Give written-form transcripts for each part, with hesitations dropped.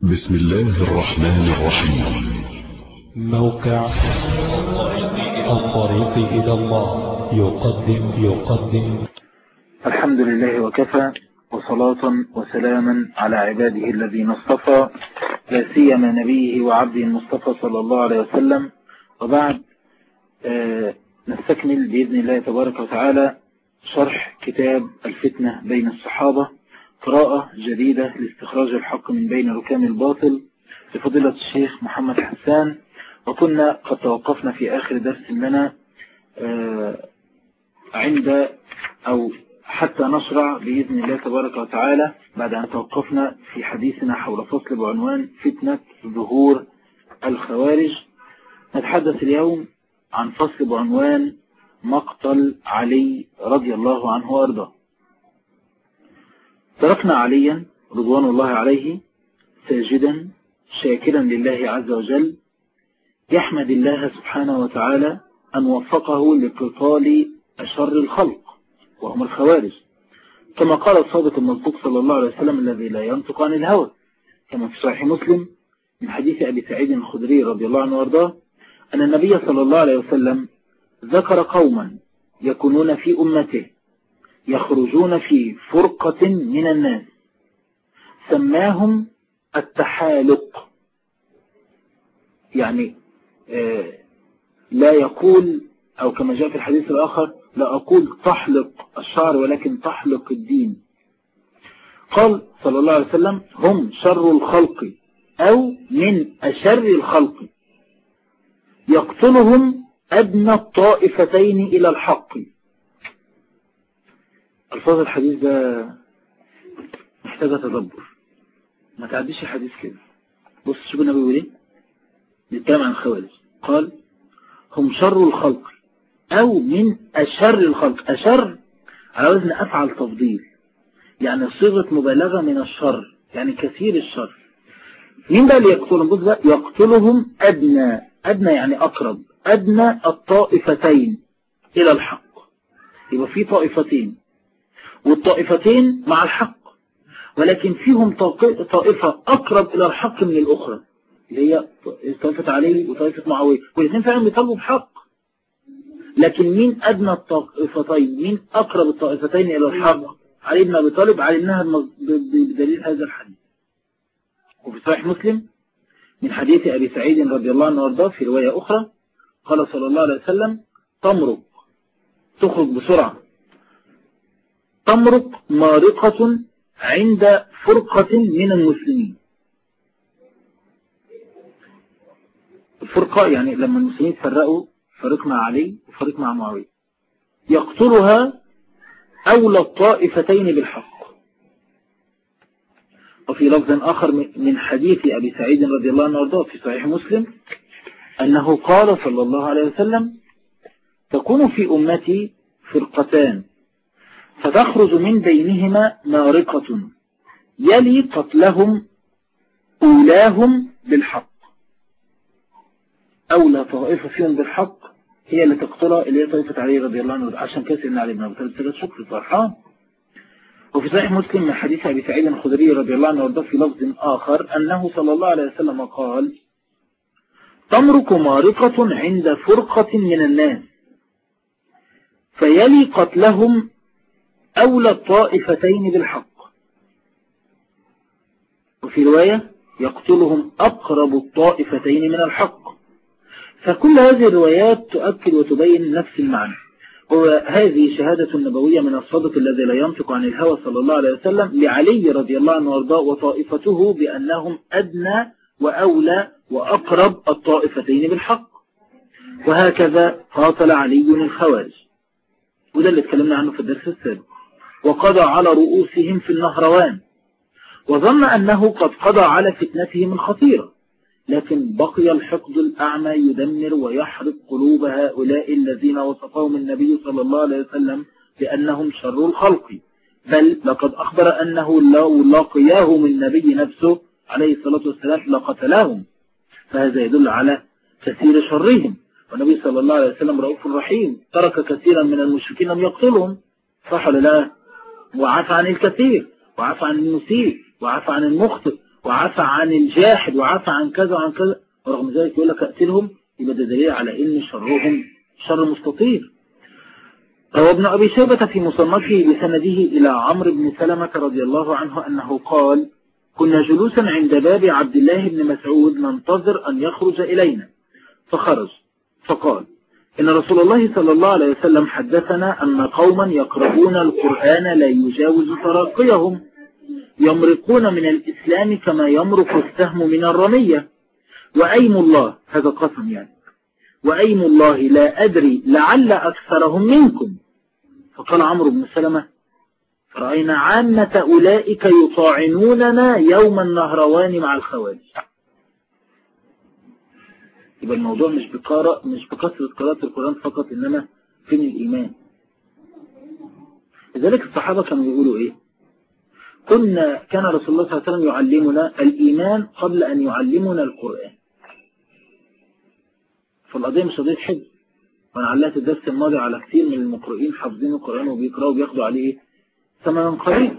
بسم الله الرحمن الرحيم. موقع الطريق إلى الله يقدم الحمد لله وكفى، وصلاة وسلاما على عباده الذين اصطفى، لا سيما نبيه وعبده المصطفى صلى الله عليه وسلم. وبعد نستكمل بإذن الله تبارك وتعالى شرح كتاب الفتنة بين الصحابة، قراءة جديدة لاستخراج الحق من بين ركام الباطل لفضيلة الشيخ محمد حسان. وكنا قد توقفنا في آخر درس لنا عند أو حتى نشرع بإذن الله تبارك وتعالى بعد أن توقفنا في حديثنا حول فصل بعنوان فتنة ظهور الخوارج. نتحدث اليوم عن فصل بعنوان مقتل علي رضي الله عنه وارضاه. تركنا عليا رضوان الله عليه ساجدا شاكرا لله عز وجل، يحمد الله سبحانه وتعالى أن وفقه لقتال أشر الخلق وهم الخوارج، كما قال الصادق المصدوق صلى الله عليه وسلم الذي لا ينطق عن الهوى، كما في صحيح مسلم من حديث أبي سعيد الخدري رضي الله عنه وارضاه أن النبي صلى الله عليه وسلم ذكر قوما يكونون في أمته يخرجون في فرقة من الناس سماهم التحالق، يعني لا يقول أو كما جاء في الحديث الآخر لا أقول تحلق الشعر ولكن تحلق الدين. قال صلى الله عليه وسلم هم شر الخلق أو من أشر الخلق، يقتلهم أدنى الطائفتين إلى الحق. الفاظ الحديث ده محتاجة تدبر، ما تعديش الحديث كده. بص شوف النبي بيقول ايه، نتكلم عن الخوارج. قال هم شر الخلق أو من أشر الخلق. أشر على وزن أفعل تفضيل، يعني صيغة مبالغة من الشر، يعني كثير الشر. مين بقى اللي يقتلهم؟ بص بقى، يقتلهم أدنى يعني أقرب، أدنى الطائفتين إلى الحق. يبقى في طائفتين والطائفتين مع الحق، ولكن فيهم طائفة أقرب إلى الحق من الأخرى، اللي هي طائفة علي وطائفة معاوية، والاثنين فعلا بيطلبوا بحق. لكن مين أدنى الطائفتين، مين أقرب الطائفتين إلى الحق؟ علي بن أبي طالب علمناها بدليل هذا الحديث. وفي صحيح مسلم من حديث أبي سعيد رضي الله عنه وارضاه في رواية أخرى قال صلى الله عليه وسلم تمرق، تخرج بسرعة، تمرق مارقة عند فرقة من المسلمين. الفرقة يعني لما المسلمين فرقوا، فريق مع علي وفريق مع معاوية، يقتلها أولى الطائفتين بالحق. وفي لفظ آخر من حديث أبي سعيد رضي الله عنه وارضاه في صحيح مسلم أنه قال صلى الله عليه وسلم تكون في أمتي فرقتان فتخرج من بينهما مارقة يلي قتلهم أولاهم بالحق. أولى طائفة فيهم بالحق هي اللي تقتلها، اللي هي طائفة علي رضي الله عنه، عشان كسر إن علي بن أبي طالب سجد شكر فرحان. وفي صحيح مسلم من حديث أبي سعيد الخدري رضي الله عنه وارضاه في لفظ آخر أنه صلى الله عليه وسلم قال تمرق مارقة عند فرقة من الناس فيلي قتلهم أولى الطائفتين بالحق. وفي رواية يقتلهم أقرب الطائفتين من الحق. فكل هذه الروايات تؤكد وتبين نفس المعنى، وهذه شهادة نبوية من الصادق الذي لا ينطق عن الهوى صلى الله عليه وسلم لعلي رضي الله عنه وارضاه وطائفته بأنهم أدنى وأولى وأقرب الطائفتين بالحق. وهكذا قاتل علي الخوارج، وده اللي اتكلمنا عنه في الدرس السابق، وقضى على رؤوسهم في النهروان، وظن أنه قد قضى على فتنتهم الخطيرة، لكن بقي الحقد الأعمى يدمر ويحرق قلوب هؤلاء الذين وصفهم النبي صلى الله عليه وسلم بأنهم شر الخلق، بل لقد أخبر أنه لو لقياهم النبي نفسه عليه الصلاة والسلام لقتلهم. فهذا يدل على كثير شرهم، والنبي صلى الله عليه وسلم رؤوف رحيم، ترك كثيرا من المشركين لم يقتلهم، صح ولا لا؟ وعفى عن الكثير، وعفى عن المسيء، وعفى عن المخطئ، وعفى عن الجاحد وعفى عن كذا وعن كذا، ورغم ذلك يقول لك اقتلهم، يبقى ده دليل على ان شرهم شر مستطير. روى ابن أبي شيبة في مصنفه بسنده إلى عمرو بن سلمة رضي الله عنه أنه قال: كنا جلوسا عند باب عبد الله بن مسعود ننتظر أن يخرج إلينا، فخرج فقال: إن رسول الله صلى الله عليه وسلم حدثنا أن قوما يقرؤون القرآن لا يجاوز تراقيهم، يمرقون من الإسلام كما يمرق السهم من الرمية، وأيم الله، هذا قسم يعني، وأيم الله لا أدري لعل أكثرهم منكم. فقال عمرو بن سلمة: رأينا عامة أولئك يطاعنوننا يوم النهروان مع الخوارج. يبقى الموضوع مش بكثرة قراءة القرآن فقط، إنما فين الإيمان. لذلك الصحابة كانوا يقولوا إيه؟ كان رسول الله صلى الله عليه وسلم يعلمنا الإيمان قبل أن يعلمنا القرآن. فالقضية مش قضية حفظ، وأنا علقت الدرس الماضي على كثير من المقرئين حافظين القرآن وبيقرأوا وبياخدوا عليه ثمنا قليلا.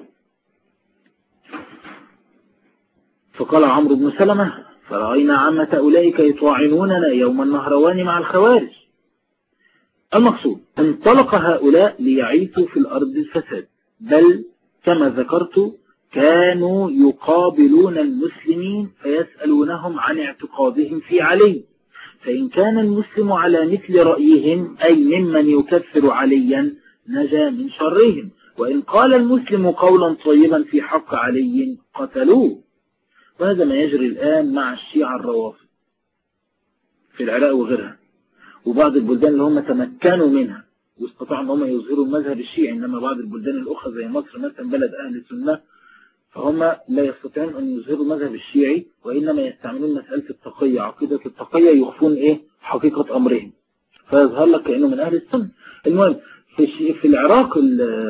فقال عمرو بن سلمة: فرأينا عامة أولئك يطاعنوننا يوم النهروان مع الخوارج. المقصود انطلق هؤلاء ليعيثوا في الأرض الفساد، بل كما ذكرت كانوا يقابلون المسلمين فيسألونهم عن اعتقادهم في علي، فإن كان المسلم على مثل رأيهم أي ممن يكفر عليا نجا من شرهم، وإن قال المسلم قولا طيبا في حق علي قتلوه. وهذا ما يجري الآن مع الشيعة الروافض في العراق وغيرها، وبعض البلدان اللي هم تمكنوا منها واستطاعوا ان هم يظهروا المذهب الشيعي، انما بعض البلدان الأخرى زي مصر مثلا بلد أهل السنة فهم لا يستطيعون أن يظهروا المذهب الشيعي، وإنما يستعملون مسألة التقية، عقيدة التقية، يخفون حقيقة أمرهم فيظهر لك كأنه من أهل السنة. المهم في العراق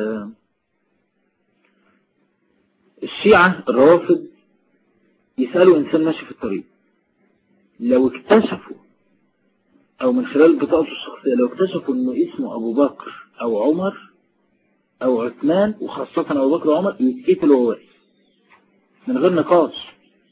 الشيعة الروافض يسألوا إنسان ماشي في الطريق، لو اكتشفوا أو من خلال بطاقته الشخصية لو اكتشفوا إنه اسمه أبو بكر أو عمر أو عثمان، وخاصة أبو بكر وعمر، يتقتلوا وهو واقف من غير نقاش.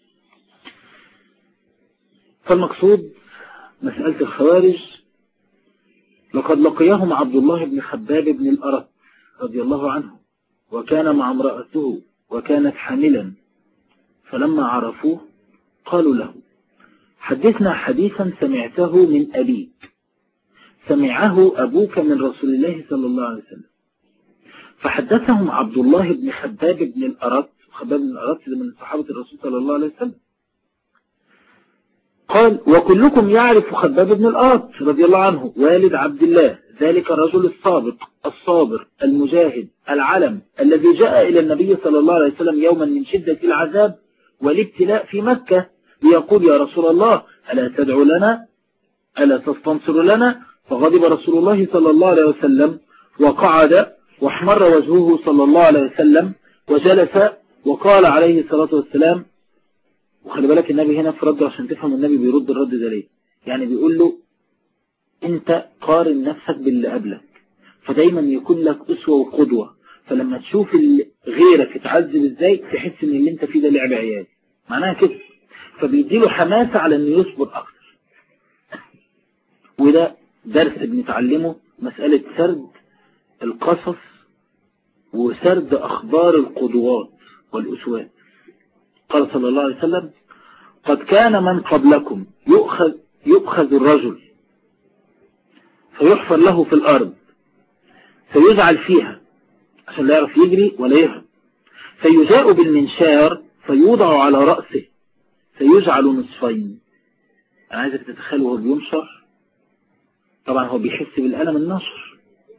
فالمقصود مسألة الخوارج، لقد لقيهم عبد الله بن خباب بن الأرت رضي الله عنه، وكان مع امرأته وكانت حاملا، فلما عرفوه قالوا له: حدثنا حديثا سمعته من أبيك، سمعه أبوك من رسول الله صلى الله عليه وسلم. فحدثهم عبد الله بن خباب بن الأرت، خباب بن الأرت من صحابة الرسول صلى الله عليه وسلم، قال: وكلكم يعرف خباب بن الأرت رضي الله عنه والد عبد الله، ذلك الرجل الصادق الصابر المجاهد العلم الذي جاء إلى النبي صلى الله عليه وسلم يوما من شدة العذاب والابتلاء في مكة ليقول: يا رسول الله ألا تدعو لنا، ألا تستنصر لنا؟ فغضب رسول الله صلى الله عليه وسلم وقعد واحمر وجهه صلى الله عليه وسلم وجلس، وقال عليه الصلاة والسلام، وخلي بالك النبي هنا في رد عشان تفهم النبي بيرد الرد ده ليه، يعني بيقول له انت قارن نفسك باللي قبلك، فدايما يكون لك أسوة وقدوة، فلما تشوف غيرك اتعذب ازاي تحس ان اللي انت فيه ده لعب عيال، معناها كده. فبيديله حماسة على انه يصبر اكتر. وده درس بنتعلمه، مسألة سرد القصص وسرد أخبار القدوات والأسوات. قال صلى الله عليه وسلم: قد كان من قبلكم يؤخذ الرجل فيحفر له في الأرض فيجعل فيها عشان لا يعرف يجري ولا يهرب، فيجاء بالمنشار فيوضع على رأسه فيجعل نصفين. أنا عايزك تتخيل وهو بينشر، طبعا هو بيحس بالألم النشر،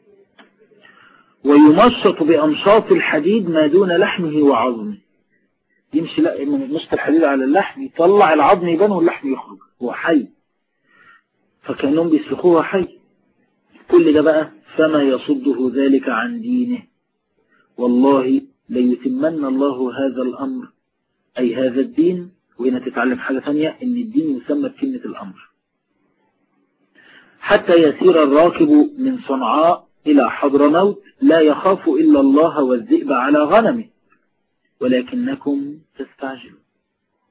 ويمشط بأمشاط الحديد ما دون لحمه وعظمه، يمشي من مشط الحديد على اللحم يطلع العظم يبان واللحم يخرج، هو حي، فكأنهم بيسلخوه حي. كل ده بقى فما يصده ذلك عن دينه، والله ليتمن الله هذا الأمر أي هذا الدين. وهنا تتعلم حاجة ثانية، إن الدين يسمى بكلمة الأمر، حتى يسير الراكب من صنعاء إلى حضرموت لا يخاف إلا الله والذئب على غنمه ولكنكم تستعجلون.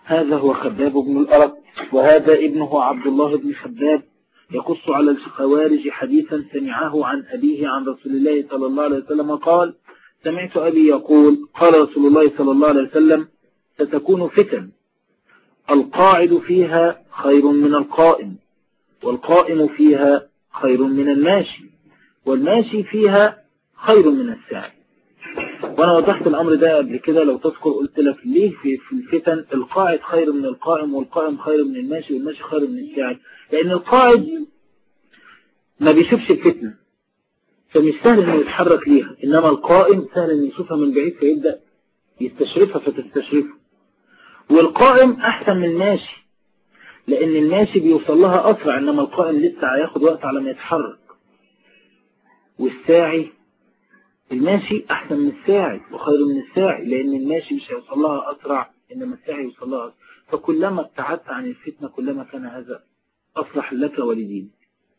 هذا هو خباب بن الأرت، وهذا ابنه عبد الله بن خباب يقص على الخوارج حديثا سمعه عن أبيه عن رسول الله صلى الله عليه وسلم قال: سمعت أبي يقول: قال رسول الله صلى الله عليه وسلم: ستكون فتن القاعد فيها خير من القائم، والقائم فيها خير من الماشي، والماشي فيها خير من الساعي. وانا وضحت الامر ده قبل كده لو تذكر، قلت لك ليه في الفتن القاعد خير من القائم، والقائم خير من الماشي، والماشي خير من الساعي. لان القاعد ما بيشوفش الفتنة فمش سهل انه يتحرك ليها، انما القائم سهل انه يشوفها من بعيد فيبدأ يستشرفها فتستشرفه. والقائم احسن من الماشي لان الماشي بيوصل لها اسرع، انما القائم لسه هياخد وقت على ما يتحرك. والساعي الماشي احسن من الساعي وخير من الساعي، لان الماشي مش هيوصل لها اسرع انما الساعي يوصل لها أسرع. فكلما ابتعدت عن الفتنة كلما كان هذا اصلح لك ولدينك.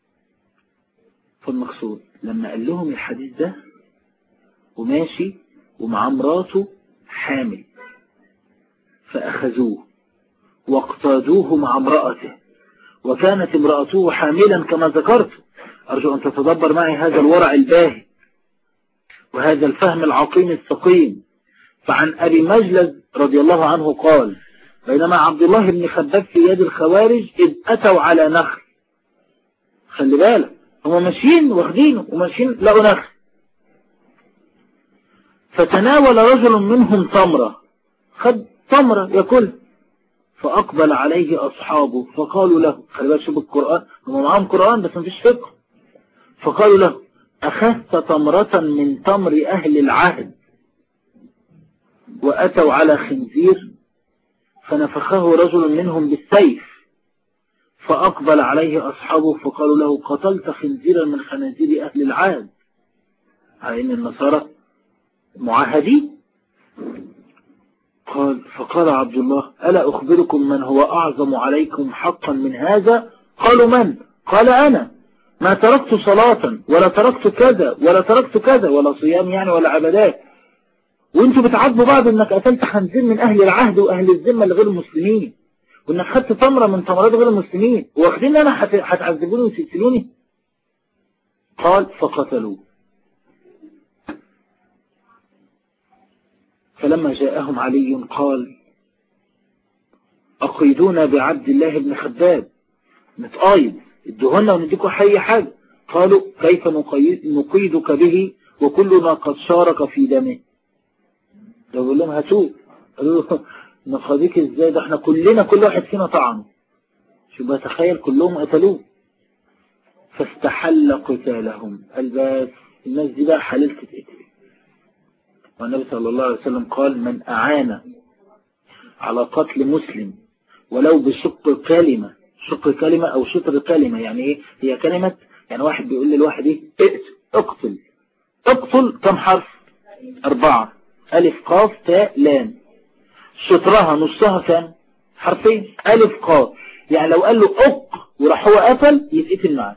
فالمقصود لما قال لهم الحديث ده وماشي ومع مراته حامل، فأخذوه واقتادوه مع امرأته، وكانت امرأته حاملا كما ذكرت. أرجو أن تتدبر معي هذا الورع الباهي وهذا الفهم العقيم السقيم. فعن أبي مجلد رضي الله عنه قال: بينما عبد الله بن خباب في يد الخوارج إذ أتوا على نخل. خلي بالك، هم ماشيين واخدينه وماشيين لقوا نخل، فتناول رجل منهم تمرة، خد تمرة يأكل، فأقبل عليه أصحابه فقالوا له، خلي بالك شوف القرآن، هم معاهم قرآن بس مفيش فقه، فقالوا له: أخذت تمرة من تمر أهل العهد. وأتوا على خنزير فنفخه رجل منهم بالسيف، فأقبل عليه أصحابه فقالوا له: قتلت خنزيرا من خنازير أهل العهد، على إن النصارى معاهدين. فقال عبد الله: ألا أخبركم من هو أعظم عليكم حقا من هذا؟ قالوا: من؟ قال: أنا ما تركت صلاة ولا تركت كذا ولا تركت كذا، ولا صيام يعني ولا عبادات، وانتوا بتعاتبوا بعض انك قتلت خنزير من أهل العهد وأهل الذمة لغير المسلمين، وانك خدت تمرة من تمرات غير المسلمين، واخدين انا هتعذبوني وتقتلوني. قال: فقتلوه. فلما جاءهم علي قال: أقيدونا بعبد الله بن خباب، نتقايد، ادوهنا ونديكوا أي حاجة. قالوا: كيف نقيدك به وكلنا قد شارك في دمه؟ ده بقول لهم هاتوه. قالوا له: نقاضيك ازاي؟ ده احنا كلنا كل واحد فينا طعنه. شو بتخيل كلهم قتلوه. فاستحل قتالهم، قال بس الناس دي بقى حلال تتقتل. والنبي صلى الله عليه وسلم قال: من أعان على قتل مسلم ولو بشق كلمة، شق كلمة أو شطر كلمة، يعني إيه؟ هي كلمة، يعني واحد بيقول للواحد إيه؟ اقتل. اقتل كم حرف؟ 4، ألف قاف تاء لام. شطرها نصها كم؟ حرفين، ألف قاف. يعني لو قال له اق وراح هو قتل يتقتل معاه.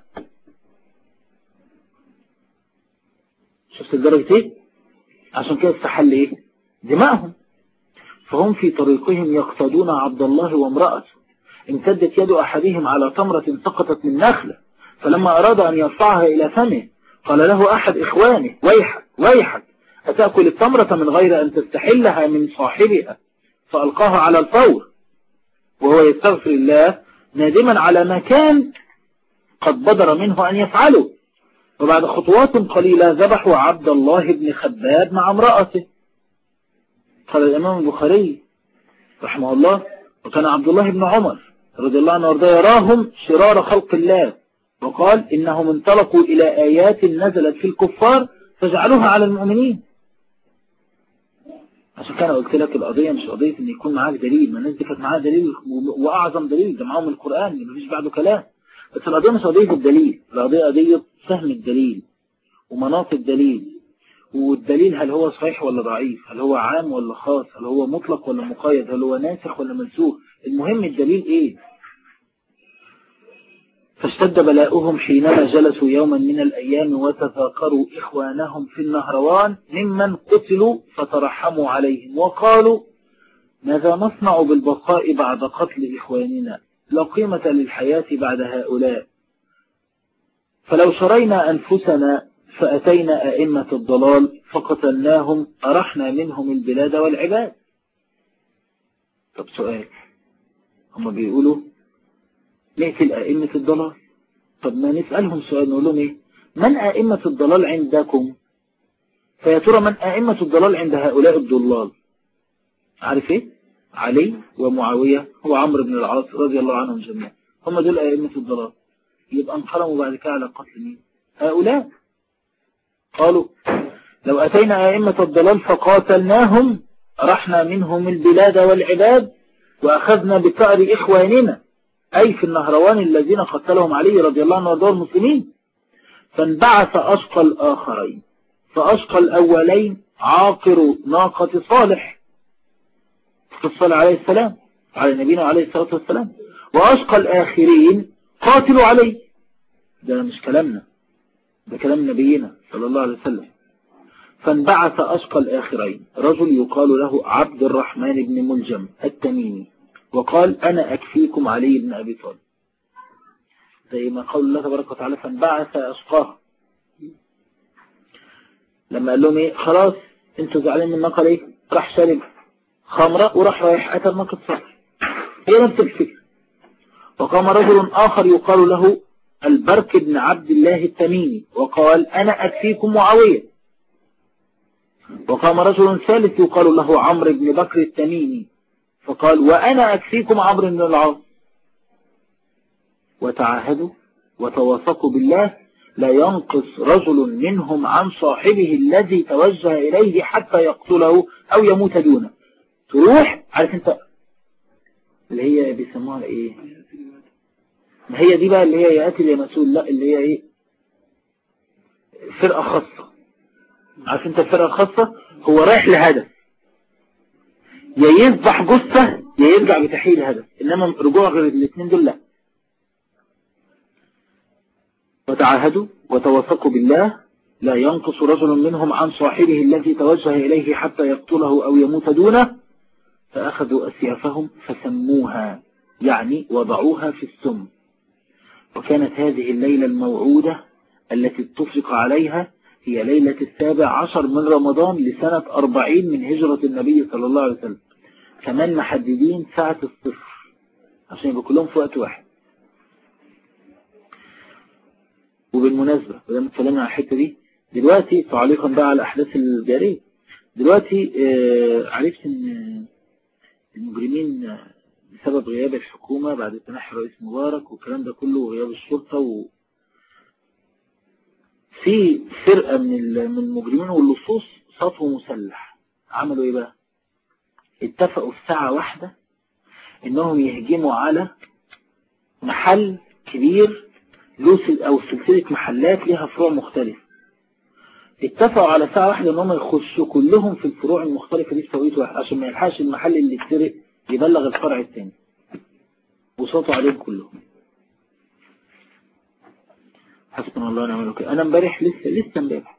شفت الدرجة ايه؟ عشان كده استحل ايه؟ دماءهم. فهم في طريقهم يقتدون عبد الله وامرأته. امتدت يد أحدهم على تمرة سقطت من نخلة، فلما أراد أن يرفعها إلى فمه قال له أحد إخوانه: ويحك ويحك، أتأكل التمرة من غير أن تستحلها من صاحبها؟ فألقاها على الفور وهو يستغفر الله نادما على ما كان قد بدر منه أن يفعله. وبعد خطوات قليلة ذبحوا عبد الله بن خباب مع امرأته. قال الإمام البخاري رحمه الله: وكان عبد الله بن عمر رضي الله عنه وارضاه يراهم شرار خلق الله، وقال: إنهم انطلقوا إلى آيات نزلت في الكفار فجعلوها على المؤمنين. عشان كان قلت لك القضية مش قضية ان يكون معاك دليل، ما الناس دي كانت معاها دليل واعظم دليل، ده معاهم القرآن مفيش بعده كلام. بس القضية مش قضية الدليل، القضية قضية فهم الدليل ومناط الدليل، والدليل هل هو صحيح ولا ضعيف، هل هو عام ولا خاص، هل هو مطلق ولا مقيد، هل هو ناسخ ولا منسوخ، المهم الدليل ايه. فاشتد بلاؤهم حينما جلسوا يوما من الأيام وتذاكروا إخوانهم في النهروان ممن قتلوا فترحموا عليهم وقالوا: ماذا نصنع بالبقاء بعد قتل إخواننا؟ لا قيمة للحياة بعد هؤلاء. فلو شرينا أنفسنا فأتينا أئمة الضلال فقتلناهم أرحنا منهم البلاد والعباد. طب سؤال، هم بيقولوا نقتل أئمة الضلال، طب ما نسألهم سؤال نقول لهم إيه؟ من أئمة الضلال عندكم؟ فيا ترى من أئمة الضلال عند هؤلاء الضلال؟ عارف إيه؟ علي ومعاوية وعمرو بن العاص رضي الله عنهم جميعا، هم دول أئمة الضلال. يبقى انقلموا بعد كده على قتل مين؟ هؤلاء. قالوا لو أتينا أئمة الضلال فقاتلناهم رحنا منهم البلاد والعباد وأخذنا بثأر إخواننا، أي في النهروان الذين قتلهم علي رضي الله عنه وارضاه المسلمين. فانبعث أشقى الآخرين، فأشقى الأولين عاقر ناقة صالح صلى عليه السلام على نبينا عليه الصلاة والسلام، وأشقى الآخرين قاتلوا علي. ده مش كلامنا، ده كلام نبينا صلى الله عليه وسلم. فانبعث أشقى الآخرين رجل يقال له عبد الرحمن بن ملجم التميمي، وقال أنا أكفيكم علي بن أبي طالب، زي ما قال الله تبارك وتعالى فانبعث أشقاه. لما قال لهم إيه خلاص انتوا زعلين من الناقة ليه؟ راح شارب خمرة وراح رايح قتل ناقة صالح. هي نفس الفكرة. وقام رجل آخر يقال له البرك بن عبد الله التميمي وقال أنا أكفيكم معاوية. وقام رجل ثالث يقال له عمرو بن بكر التميمي فقال وأنا أكفيكم عمرو بن العاص. وتعاهدوا وتوافقوا بالله لا ينقص رجل منهم عن صاحبه الذي توجه إليه حتى يقتله أو يموت دونه. تروح عارف انت اللي هي بيسموها ايه؟ ما هي دي بقى اللي هي يا قاتل يا مسؤول، لا اللي هي ايه؟ فرقة خاصة. عارف انت الفرقة الخاصة؟ هو رايح لهدف، يا يذبح جثة يا يرجع بتحييل هدف، انما رجوع غير الاثنين دول لا. وتعاهدوا وتوافقوا بالله لا ينقص رجل منهم عن صاحبه الذي توجه إليه حتى يقتله أو يموت دونه. فأخذوا أسيافهم فسموها، يعني وضعوها في السم. وكانت هذه الليلة الموعودة التي اتفق عليها هي ليلة 17 من رمضان لسنة 40 من هجرة النبي صلى الله عليه وسلم. كمان محددين ساعة الصفر عشان يبقوا كلهم في وقت واحد. وبالمناسبة ولما اتكلمنا عن الحتة دي دلوقتي تعليقا بقى على الأحداث الجارية، دلوقتي عرفت ان المجرمين بسبب غياب الحكومة بعد تنحي رئيس مبارك والكلام ده كله وغياب الشرطة في فرقة من المجرمين واللصوص صفوا مسلح. عملوا ايه بقى؟ اتفقوا في ساعة واحدة انهم يهجموا على محل كبير او سلسلة محلات لها فروع مختلفة. اتفقوا على ساعة واحدة انهم يخشوا كلهم في الفروع المختلفة دي في توقيت واحد عشان ما يلحقش المحل اللي اتسرق يبلغ الفرع الثاني، وصوتوا عليهم كلهم. حسبنا الله ونعم الوكيل. انا امبارح لسه امبارح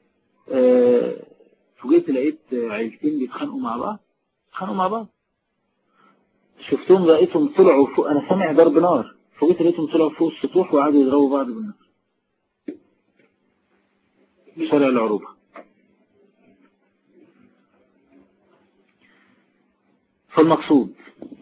فوجئت لقيت عيلتين بيتخانقوا مع بعض. شفتهم لقيتهم طلعوا فوق، انا سامع ضرب نار، فوجئت لقيتهم طلعوا فوق السطوح وقعدوا يضربوا بعض بالنار في شارع العروبة. فالمقصود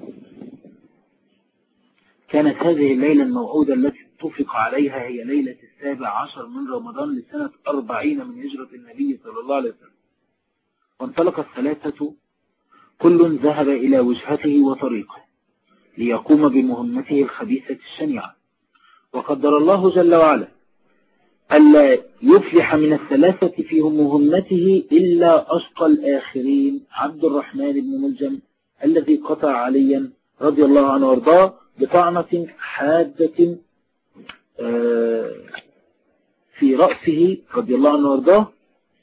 كانت هذه الليلة الموعودة التي اتفق عليها هي ليلة 17 من رمضان لسنة 40 من هجرة النبي صلى الله عليه وسلم. وانطلق الثلاثة كل ذهب إلى وجهته وطريقه ليقوم بمهمته الخبيثة الشنيعة. وقدر الله جل وعلا ألا يفلح من الثلاثة في مهمته إلا أشقى الآخرين عبد الرحمن بن ملجم الذي قطع عليا رضي الله عنه وارضاه بطعنة حادة في رأسه رضي الله عنه وارضاه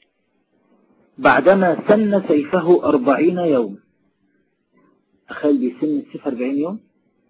بعدما سن سيفه 40 يوم. أخيل بيسن السيف 40 يوم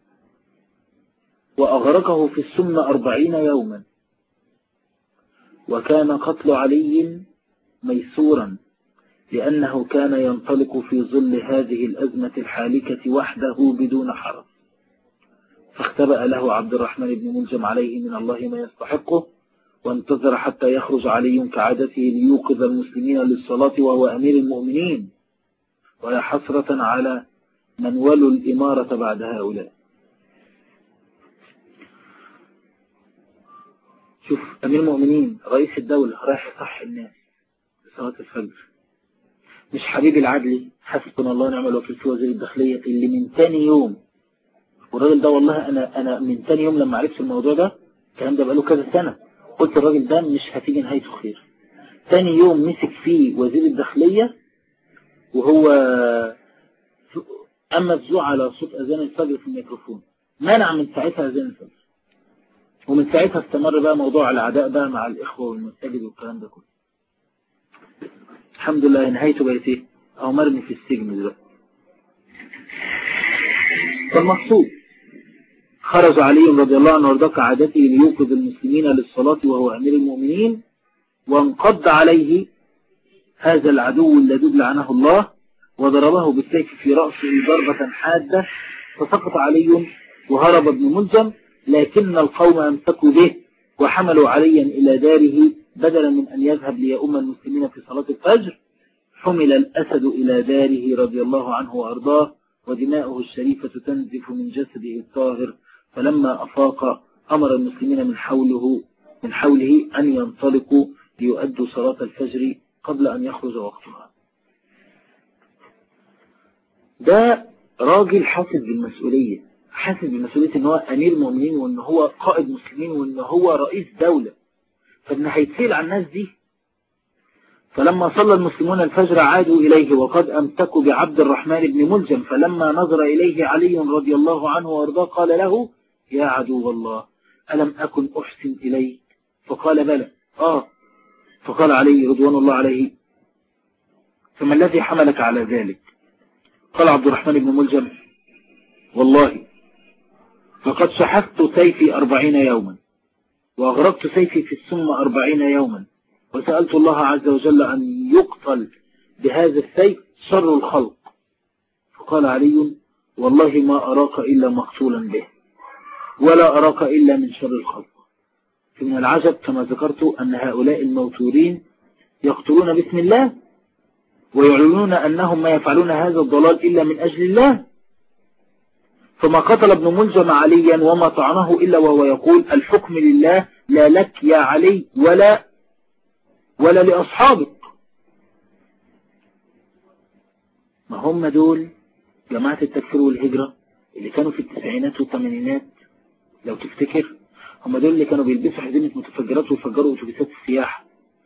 وأغرقه في السم 40 يوما. وكان قتل علي ميسورا لأنه كان ينطلق في ظل هذه الأزمة الحالكة وحده بدون حرج، فاختبأ له عبد الرحمن بن ملجم عليه من الله ما يستحقه، وانتظر حتى يخرج علي كعادته ليوقظ المسلمين للصلاة وهو أمير المؤمنين، ولا حسرة على من ولوا الإمارة بعد هؤلاء. شوف، أمير المؤمنين رئيس الدولة رايح يصحي الناس لصلاة الفجر، مش حبيب العدلي حسبنا الله ونعم الوكيل في وزير الداخلية اللي من تاني يوم، والراجل ده والله أنا من تاني يوم لما عرفت الموضوع ده، الكلام ده بقاله كذا سنة، قلت الراجل ده مش هتيجي نهايته خير. تاني يوم مسك فيه وزير الداخلية وهو أما الزوع على صوت أذان الفجر في الميكروفون، منع من ساعتها أذان الفجر، ومن ساعتها استمر بقى موضوع العداء بقى مع الإخوة والمساجد والكلام ده كله. الحمد لله نهايته بقت ايه؟ أو مرمي في السجن دلوقتي. فالمقصود خرج علي رضي الله عنه وارضاه كعادته ليوقظ المسلمين للصلاة وهو أمير المؤمنين، وانقض عليه هذا العدو اللدود لعنه الله، وضربه بالسيف في رأسه ضربة حادة، فسقط علي وهرب ابن ملجم، لكن القوم امسكوا به وحملوا عليا إلى داره بدلا من أن يذهب ليؤم المسلمين في صلاة الفجر. حمل الأسد إلى داره رضي الله عنه وأرضاه، ودماؤه الشريفة تنزف من جسده الطاهر، فلما أفاق أمر المسلمين من حوله أن ينطلقوا ليؤدوا صلاة الفجر قبل أن يخرج وقتها. ده راجل حاسس بالمسؤولية، حاسس بالمسؤولية ان هو امير مؤمنين، وان هو قائد مسلمين، وان هو رئيس دولة، فان هيتسيل عن الناس دي. فلما صلى المسلمون الفجر عادوا إليه وقد أمسكوا بعبد الرحمن بن ملجم، فلما نظر إليه علي رضي الله عنه وارضاه قال له: يا عدو الله، ألم أكن أحسن إليك؟ فقال: بلى. فقال علي رضوان الله عليه: فما الذي حملك على ذلك؟ قال عبد الرحمن بن ملجم: والله لقد شحذت سيفي 40 يوما، وأغرقت سيفي في السم 40 يوما، وسألت الله عز وجل أن يقتل بهذا السيف شر الخلق. فقال علي: والله ما أراك إلا مقتولا به، ولا أراك إلا من شر الخلق. فمن العجب كما ذكرت أن هؤلاء الموتورين يقتلون باسم الله، ويعلنون أنهم ما يفعلون هذا الضلال إلا من أجل الله. فما قتل ابن ملجم عليا وما طعنه إلا وهو يقول: الحكم لله، لا لك يا علي ولا لأصحابك. ما هم دول جماعة التكفير والهجرة اللي كانوا في التسعينات والثمانينات، لو تفتكر هم دول اللي كانوا بيلبسوا حزمة متفجرات ويفجروا أتوبيسات السياحة.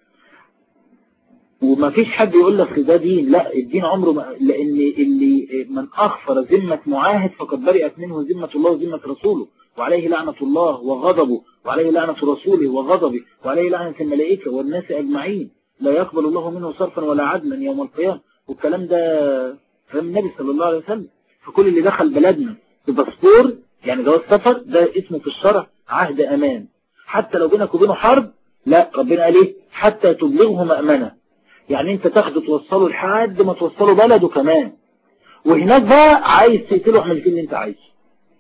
وما فيش حد يقول لك ده دين، لا، الدين عمره لأن اللي من أخفر ذمة معاهد فقد برئت منه ذمة الله وذمة رسوله، وعليه لعنة الله وغضبه، وعليه لعنة رسوله وغضبه، وعليه لعنة الملائكة والناس أجمعين، لا يقبل الله منه صرفا ولا عدلا يوم القيامة. والكلام ده كلام النبي صلى الله عليه وسلم. فكل اللي دخل بلدنا بباسبور يعني جواز سفر، ده اسمه في الشرع عهد أمان، حتى لو بينك وبينه حرب، لا، ربنا قال ايه؟ حتى تبلغه مأمنة، يعني انت تاخده توصله لحد ما توصله بلده كمان، وهناك بقى عايز تقتله اعمل فيه اللي انت عايزه.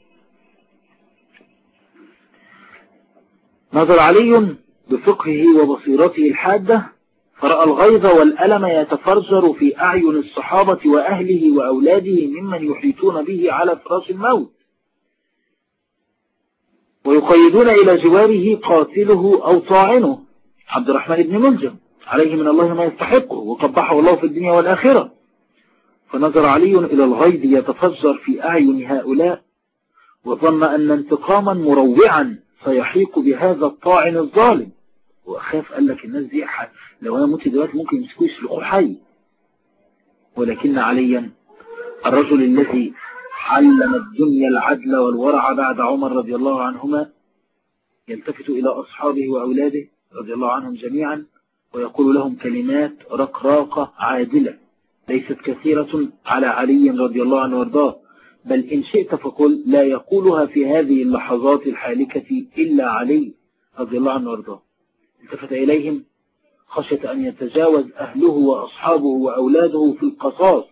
نظر علي بفقهه وبصيرته الحادة فرأى الغيظ والألم يتفرجر في أعين الصحابة وأهله وأولاده ممن يحيطون به على فراش الموت، ويقيدون إلى جواره قاتله أو طاعنه عبد الرحمن بن ملجم عليه من الله ما يستحقه، وقبحه الله في الدنيا والآخرة. فنظر علي إلى الغيظ يتفجر في أعين هؤلاء، وظن أن انتقاما مروعا سيحيق بهذا الطاعن الظالم، وأخاف، قال لك الناس دي لو أنا مت دلوقتي ممكن يمسكوا يسلخوا حي. ولكن عليا الرجل الذي علم الدنيا العدل والورع بعد عمر رضي الله عنهما يلتفت إلى أصحابه وأولاده رضي الله عنهم جميعا ويقول لهم كلمات رقراقة عادلة ليست كثيرة على علي رضي الله عنه وارضاه، بل إن شئت فقل لا يقولها في هذه اللحظات الحالكة إلا علي رضي الله عنه وارضاه. التفت إليهم خشية أن يتجاوز أهله وأصحابه وأولاده في القصاص،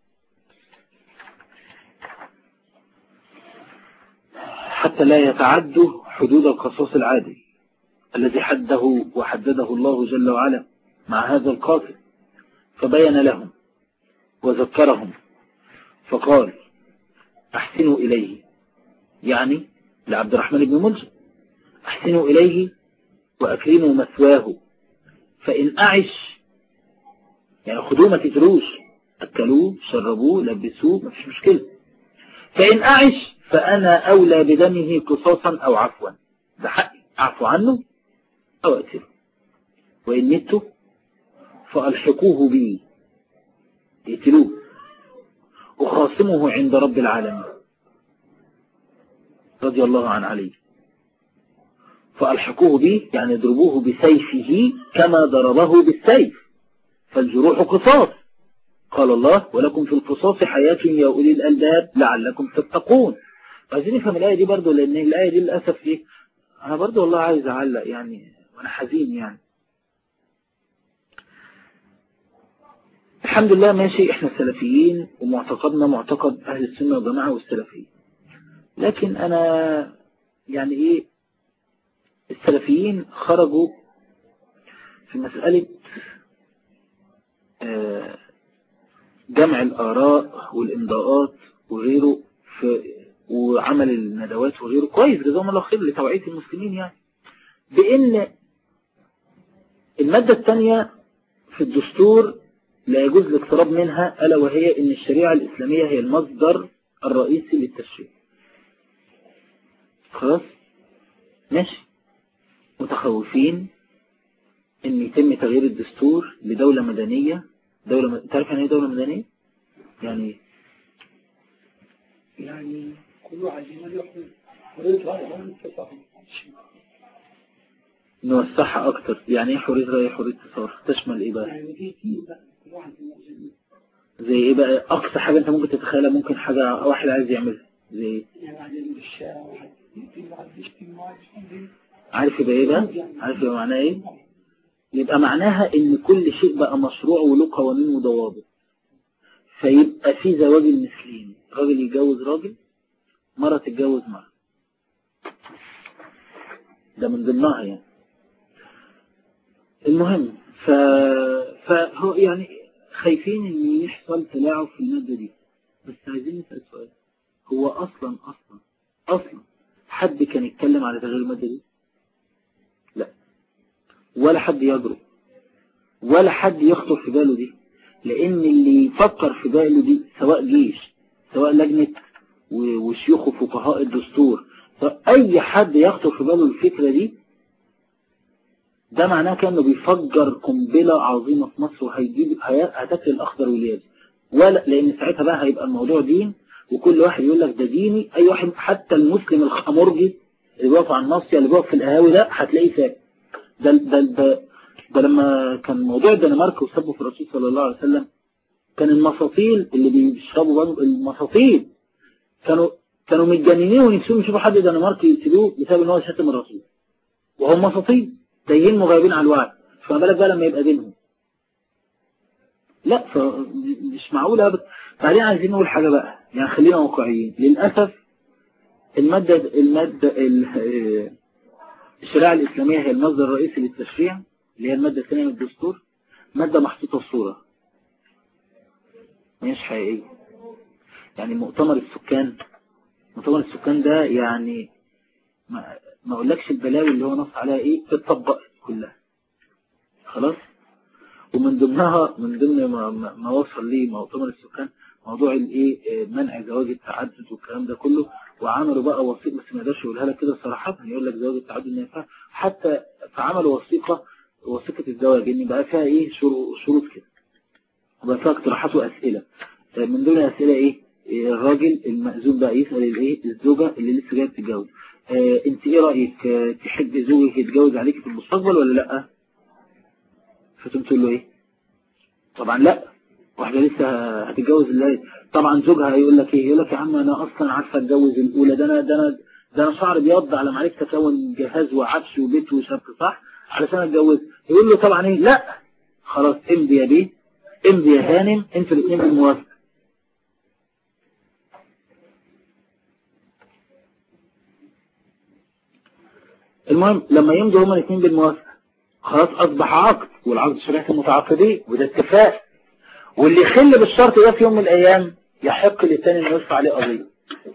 حتى لا يتعدوا حدود القصاص العادل الذي حده وحدده الله جل وعلا مع هذا القاتل. فبين لهم وذكرهم فقال أحسنوا إليه، يعني لعبد الرحمن بن ملجم، أحسنوا إليه وأكرموا مثواه، فإن أعش، يعني خدوه ما تجروش، أكلوه شربوه لبسوه ما فيش مشكلة، فإن أعش فأنا أولى بدمه قصاصا أو عفوا، ده حقي أعفو عنه أو أقتله، وإن مت فألحقوه بي، اقتلوه، أخاصمه عند رب العالمين. رضي الله عن علي. فألحقوه به يعني اضربوه بسيفه كما ضربه بالسيف، فالجروح قصاص. قال الله ولكم في القصاص حياة يا أولي الألباب لعلكم تتقون. عايزين نفهم الآية دي برضو، لأن الآية دي للأسف إيه، أنا برضو والله عايز أعلق يعني وأنا حزين يعني. الحمد لله ماشي، إحنا السلفيين ومعتقدنا معتقد أهل السنة والجماعة والسلفيين، لكن أنا يعني إيه، السلفيين خرجوا في مسألة جمع الآراء والإمضاءات وغيره وعمل الندوات وغيره، كويس جزاهم الله خير لتوعية المسلمين، يعني بأن المادة الثانية في الدستور لا يجوز الاقتراب منها، ألا وهي أن الشريعة الإسلامية هي المصدر الرئيسي للتشريع. خلاص ماشي، متخوفين أن يتم تغيير الدستور لدولة مدنية. تعرف يعني ايه دولة مدنية؟ يعني كل واحد يحرر نوسعها أكتر. يعني ايه حرية رأي حرية تصرف؟ تشمل ايه بقى؟ زي ايه بقى أقصى حاجة انت ممكن تتخيلها؟ ممكن حاجة واحد عايز يعملها زي ايه؟ عارف يبقى ايه بقى؟ عارف يبقى معناها ايه؟ يبقى معناها ان كل شيء بقى مشروع وله قوانين وضوابط، فيبقى في زواج المثلين، راجل يتجوز راجل، مرة تتجوز مرة، ده من ضمنها يعني. المهم فهو يعني خايفين ان يحصل تلاعب في المادة دي. بس عايزين نسأل سؤال، هو اصلا حد كان يتكلم على تغيير المادة دي؟ لا، ولا حد يجرؤ ولا حد يخطر في باله دي، لان اللي يفكر في باله دي سواء جيش سواء لجنة وشيوخ وفقهاء الدستور، اي حد يخطر في باله الفكرة دي، ده معناه كأنه بيفجر قنبلة عظيمة في مصر، هتاكل الأخضر واليابس، ولا لأن ساعتها بقى هيبقى الموضوع دين، وكل واحد يقول لك ده ديني. أي واحد حتى المسلم الخمرجي اللي بيقف على الناصية اللي بيقف في القهاوي ده هتلاقيه ساكت. ده لما كان موضوع الدنمارك وسبوا في الرسول صلى الله عليه وسلم، كان المساطيل اللي بيشربوا المساطيل كانوا متجننين ونفسهم يشوفوا حد دنماركي يقتلوه بسبب ان هو شتم الرسول، وهم مساطيل تايهين مغيبين على الوعي، فما بالك بقى لما يبقى دينهم؟ لا، مش معقول ابدا. بعدين عايزين نقول حاجه بقى، يعني خلينا واقعيين. للاسف الشريعه الاسلاميه هي المصدر الرئيسي للتشريع، اللي هي الماده الثانيه من الدستور، ماده محطوطه في صوره مش حقيقيه. يعني مؤتمر السكان ده يعني ما اقولكش البلاوي اللي هو نص عليها ايه تتطبق كلها خلاص. ومن ضمن ما وصل ليه مؤتمر السكان موضوع الايه، منع زواج التعدد والكلام ده كله، وعملوا بقى وثيقه، بس ما يقدرش يقولها لك كده صراحه، يقول لك زواج التعدد ما ينفعش، حتى فعملوا وثيقه الزواج ان بقى فيها ايه شروط كده، وبقى فيها اقتراحات واسئله. من ضمن الاسئله ايه، الراجل المأذون بقى يسأل الايه الزوجه اللي لسه جايه تتجوز، انت ايه رايك، تحب زوجك يتجوز عليك في المستقبل ولا لا؟ فتقوم تقول له ايه؟ طبعا لا. واحده لسه هتتجوز الليل، طبعا زوجها هيقول لك ايه؟ يقول لك يا عم انا اصلا عارفه اتجوز الاولى، ده انا شعر بيض على معرفه تكون جهاز وعفش وبيت وشبكه، صح؟ علشان اتجوز. يقول له طبعا ايه؟ لا خلاص امضي يا بيه، امضي يا هانم، انتوا الاثنين بالموافقه. المهم لما يمضوا هما الاثنين بالموافقه خلاص اصبح عقد، والعقد شريعه المتعاقدين وده اتفاق، واللي يخل بالشرط ده في يوم من الايام يحق للثاني انه يرفع عليه قضيه.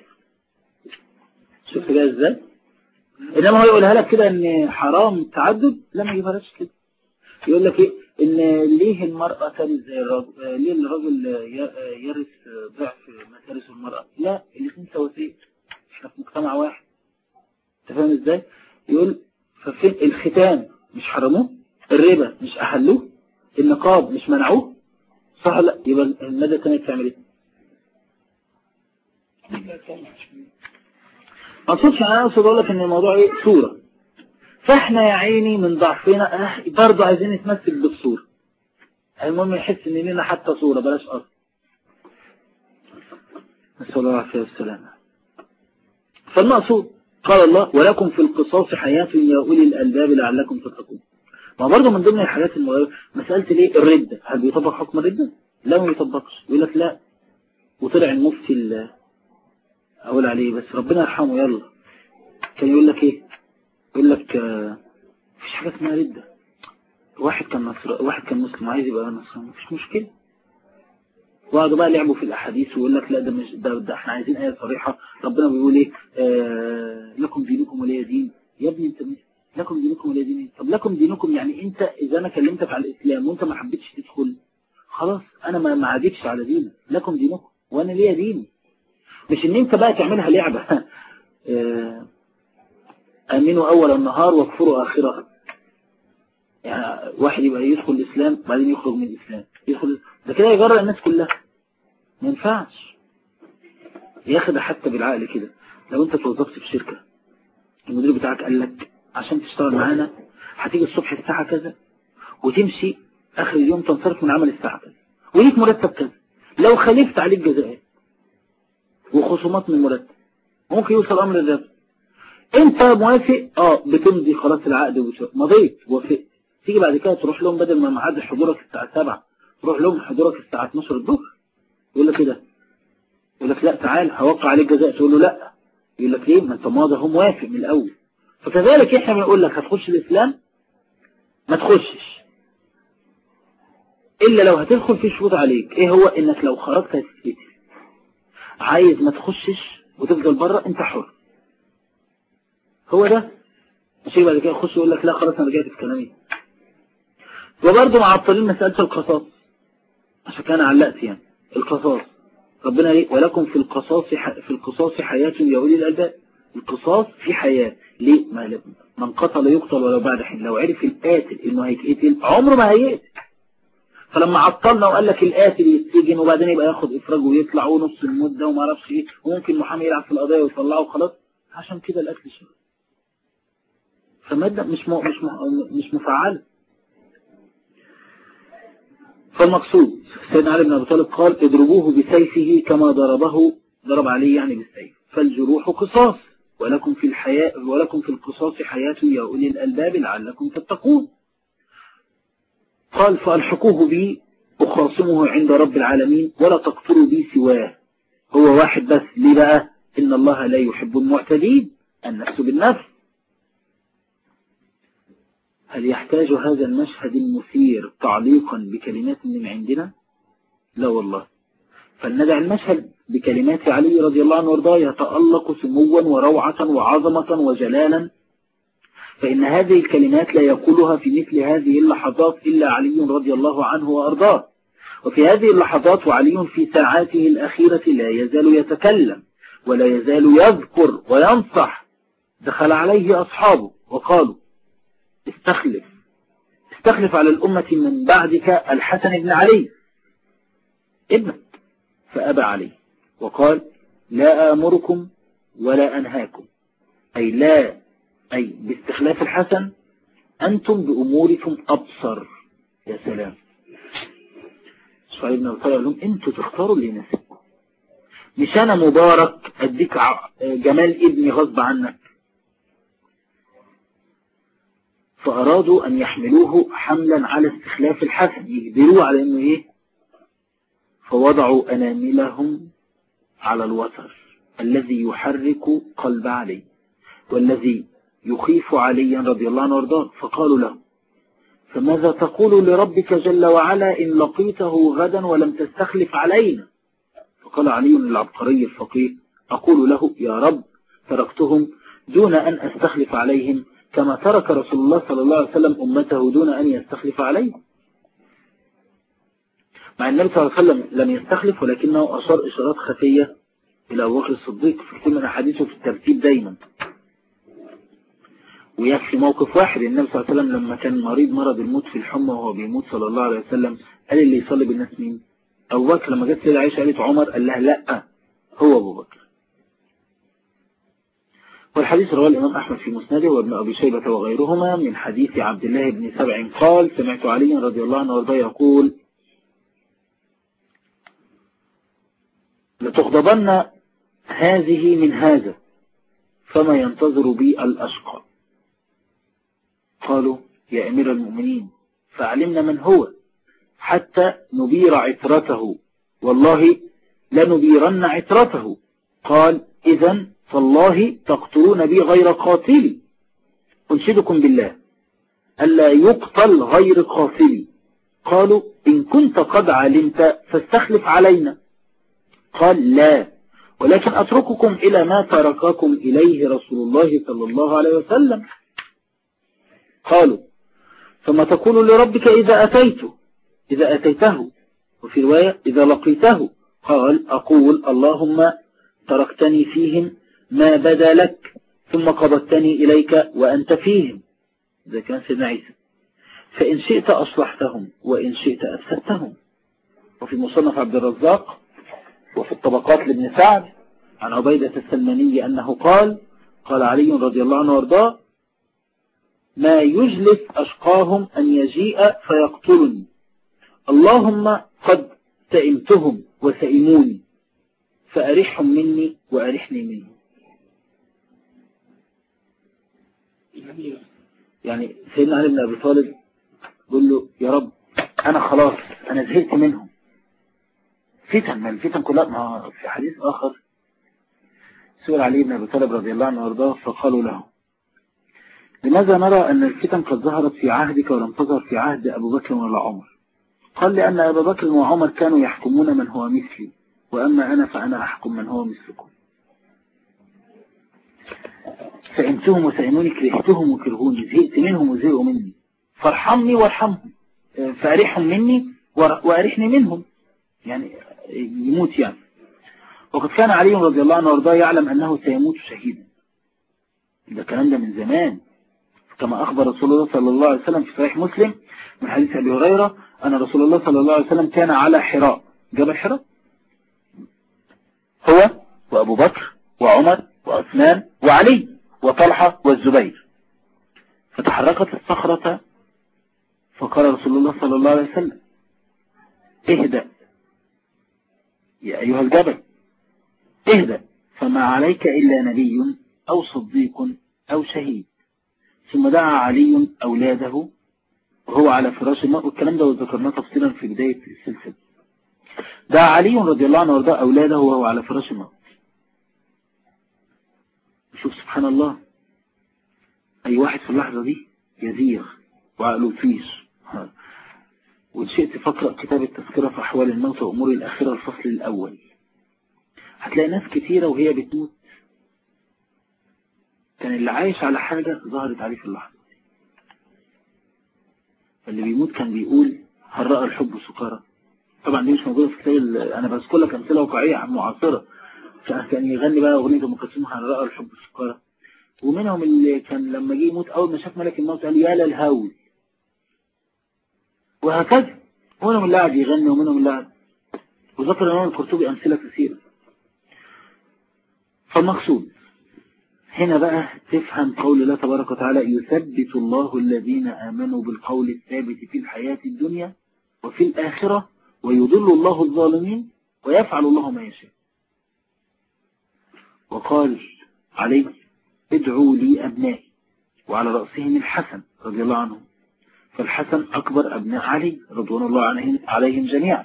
شفت ده ازاي؟ انما هو يقولها لك كده ان حرام تعدد، لا ما يجيبهاش كده. يقول لك ايه؟ ان ليه المرأة ترث زي الرجل، ليه الرجل يرث ضعف ما ترث المرأة؟ لا الاثنين سواسية، احنا في مجتمع واحد. انت فاهم ازاي؟ يقول ففين الختان مش حرموه، الربا مش احلوه، النقاب مش منعوه، صح؟ لا يبقى المادة الثانية بتعمل ايه؟ ما اقصدش، انا اقصد اقول لك ان الموضوع ايه؟ صورة. فاحنا يا عيني من ضعفنا برضه عايزين نتمسك بالصورة. المهم يحس ان لنا حتى صورة بلاش اصل. نسأل الله العافية والسلامة. فالمقصود قال الله ولكم في القصاص حياة يا أولي الألباب لعلكم تتقون. ما برضه من ضمن الحاجات المغيرة مسألة ليه الردة، هل بيطبق حكم الردة؟ لا ما بيطبقش. يقول لك لا، وطلع المفتي أقول عليه بس ربنا يرحمه يلا كان يقول لك ايه؟ يقول لك مفيش حاجة اسمها ردة. واحد كان مسلم عايز يبقى نصراني مفيش مشكلة. وقعدوا بقى لعبوا في الأحاديث ويقول لك لا ده مش ده احنا عايزين آية صريحة. ربنا بيقول ايه؟ لكم دينكم ولي دين. يا ابني انت لكم دينكم ولي دين. طب لكم دينكم يعني انت اذا انا كلمتك على الاسلام وانت ما حبيتش تدخل خلاص انا ما عادتش على دينك. لكم دينكم وانا ليا ديني. مش ان انت بقى تعملها لعبة امنوا اول النهار واكفروا اخره. يعني واحد يبقى يدخل الاسلام بعدين يخرج من الاسلام يدخل ده كده يجرأ الناس كلها. ما ينفعش ياخد حتى بالعقل كده. لو انت توظفت في شركة المدير بتاعك قال لك عشان تشتغل معانا هتيجي الصبح الساعة كذا وتمشي اخر اليوم تنصرف من عمل الساعة كذا وليك مرتب كذا، لو خالفت عليك جزاءات وخصومات من المرتب ممكن يوصل امر الربا. انت موافق بتمضي خلاص العقد مضيت وافقت. تيجي بعد كده تروح لهم بدل ما ميعاد حضورك الساعة 7 تروح لهم حضورك الساعة 12 الظهر. يقول لك كده، يقول لك لا تعال هوقع عليك جزاء. تقول له لا. يقول لك ليه؟ ما انت ماضي هو موافق من الاول. فكذلك احنا بنقول لك هتخش الاسلام ما تخشش الا لو هتدخل في شروط عليك. ايه هو؟ انك لو خرجت هتتقتل. عايز ما تخشش وتفضل بره انت حر. هو ده. مش بعد كده يخش يقول لك لا خلاص انا رجعت في كلامي. وبرضه معطلين مسألة القصاص عشان كان علقت يعني القصاص. ربنا ليه؟ ولكم في القصاص حياة يا أولي الألباب. القصاص في حياة. ليه؟ من قتل يقتل ولو بعد حين. لو عرف القاتل انه هيتقتل عمره ما هيقتل. فلما عطلنا وقال لك القاتل يتسجن وبعدين يبقى ياخد افراج ويطلع ونص المدة وما اعرفش ايه وممكن محامي يلعب في القضايا ويطلعه وخلاص، عشان كده القتل شرعي. فمادة مش مفعلة. فالمقصود سيدنا علي بن أبي طالب قال اضربوه بسيفه كما ضرب عليه يعني بالسيف. فالجروح قصاص ولكم في القصاص حياة يا أولي الألباب لعلكم تتقون. قال فألحقوه بي أخاصمه عند رب العالمين ولا تقتلوا بي سواه. هو واحد بس. ليه بقى؟ إن الله لا يحب المعتدين. النفس بالنفس. هل يحتاج هذا المشهد المثير تعليقا بكلمات من عندنا؟ لا والله. فلندع المشهد بكلمات علي رضي الله عنه وارضاه يتألق سموا وروعة وعظمة وجلالا. فإن هذه الكلمات لا يقولها في مثل هذه اللحظات إلا علي رضي الله عنه وأرضاه. وفي هذه اللحظات وعلي في ساعاته الأخيرة لا يزال يتكلم ولا يزال يذكر وينصح. دخل عليه أصحابه وقالوا استخلف على الأمة من بعدك الحسن بن علي ابنك. فأبى عليه وقال لا آمركم ولا أنهاكم. أي باستخلاف الحسن أنتم بأموركم أبصر. يا سلام. سؤال ابن الطيب لهم أنتوا تختاروا اللي يناسبكم، مش أنا مبارك أديك جمال ابني غصب عنك. فأرادوا أن يحملوه حملا على استخلاف الحسن، يجبروه على أنه إيه؟ فوضعوا أناملهم على الوتر الذي يحرك قلب علي والذي يخيف عليا رضي الله عنه وارضاه. فقالوا له: فماذا تقول لربك جل وعلا إن لقيته غدا ولم تستخلف علينا؟ فقال علي العبقري الفقيه: أقول له: يا رب تركتهم دون أن أستخلف عليهم كما ترك رسول الله صلى الله عليه وسلم أمته دون أن يستخلف عليهم. مع النبي صلى الله عليه وسلم لم يستخلف، ولكنه أشار إشارات خفية إلى أبو بكر الصديق في كثير من أحاديثه في الترتيب دايما. ويكفي موقف واحد، النبي صلى الله عليه وسلم لما كان مريض مرض الموت في الحمى وهو بيموت صلى الله عليه وسلم قال اللي يصلي بالناس مين؟ أبو بكر. لما جت سيدة عائشة قالت عمر، قال لها لا، هو أبو بكر. والحديث رواه الإمام أحمد في مسنده وابن أبي شيبة وغيرهما من حديث عبد الله بن سبع قال: سمعت علي رضي الله عنه وارضاه يقول: لتغضبن هذه من هذا فما ينتظر بي الأشقى. قالوا: يا أمير المؤمنين فعلمنا من هو حتى نبير عترته، والله لنبيرن عترته. قال: إذن فالله تقتلون بي غير قاتلي، أنشدكم بالله ألا يقتل غير قاتلي. قالوا: إن كنت قد علمت فاستخلف علينا. قال: لا، ولكن أترككم إلى ما ترككم إليه رسول الله صلى الله عليه وسلم. قالوا: فما تقول لربك إذا أتيته؟ وفي رواية: إذا لقيته. قال: أقول اللهم تركتني فيهم ما بدا لك ثم قبضتني إليك وأنت فيهم. إذا كان سيدنا عيسى، فإن شئت أصلحتهم وإن شئت أفسدتهم. وفي مصنف عبد الرزاق وفي الطبقات لابن سعد عن عبيدة السلماني أنه قال علي رضي الله عنه وارضاه: ما يجلس أشقاهم أن يجيء فيقتلني، اللهم قد سئمتهم وسئموني فأرحهم مني وأرحني منهم. يعني سيدنا علي بن أبي طالب يقول له: يا رب أنا خلاص، أنا زهقت منهم. فتن، من الفتن كلها. ما في حديث آخر سئل علي بن أبي طالب رضي الله عنه وارضاه فقالوا له: لماذا نرى أن الفتن قد ظهرت في عهدك ولم تظهر في عهد أبو بكر ولا عمر؟ قال: لأن أبا بكر وعمر كانوا يحكمون من هو مثلي، وأما أنا فأنا أحكم من هو مثلكم. سئمتهم وسئموني، كرهتهم وكرهوني، زهقت منهم وزهقوا مني، فارحمني وارحمهم، فأرحهم مني وأرحني منهم. يعني يموت يعني. وقد كان علي رضي الله عنه وارضاه يعلم أنه سيموت شهيدا. ده الكلام ده من زمان، كما أخبر رسول الله صلى الله عليه وسلم في صحيح مسلم من حديث أبي هريرة أن رسول الله صلى الله عليه وسلم كان على حراء، جبل حراء، هو وأبو بكر وعمر وعثمان وعلي وطلحة والزبير، فتحركت الصخرة فقال رسول الله صلى الله عليه وسلم: اهدأ يا أيها الجبل، اهدأ، فما عليك إلا نبي أو صديق أو شهيد. ثم دعا علي أولاده وهو على فراش الموت، والكلام ده وذكرناه تفصيلا في بداية السلسلة. دعا علي رضي الله عنه وارضاه أولاده وهو على فراش الموت. شوف سبحان الله، أي واحد في اللحظة دي يزيغ وعقله فيش. وشئت فقرأ كتاب التذكرة في أحوال الموت وأمور الآخرة الفصل الأول، هتلاقي ناس كتيرة وهي بتموت كان اللي عايش على حاجة ظهرت عليه في اللحظة. اللي بيموت كان بيقول: هل رأى الحب سكارى؟ طبعا دي مش موجودة في كتاب، أنا بذكر لك أمثلة واقعية معاصرة. كان يغني بقى أغنية أم كلثوم: هل رأى الحب سكارى. ومنهم اللي كان لما جه يموت أول ما شاف ملك الموت قال: يا للهول. وهكذا، ومنهم اللي قاعد يغني ومنهم اللي قاعد. وذكر الإمام القرطبي أمثلة كثيرة. فالمقصود هنا بقى تفهم قول الله تبارك وتعالى: يثبت الله الذين آمنوا بالقول الثابت في الحياة الدنيا وفي الآخرة ويضل الله الظالمين ويفعل الله ما يشاء. وقال عليه: ادعوا لي أبنائي، وعلى رأسهم الحسن رضي الله عنهم، فالحسن أكبر أبناء علي رضوان الله عليهم جميعا.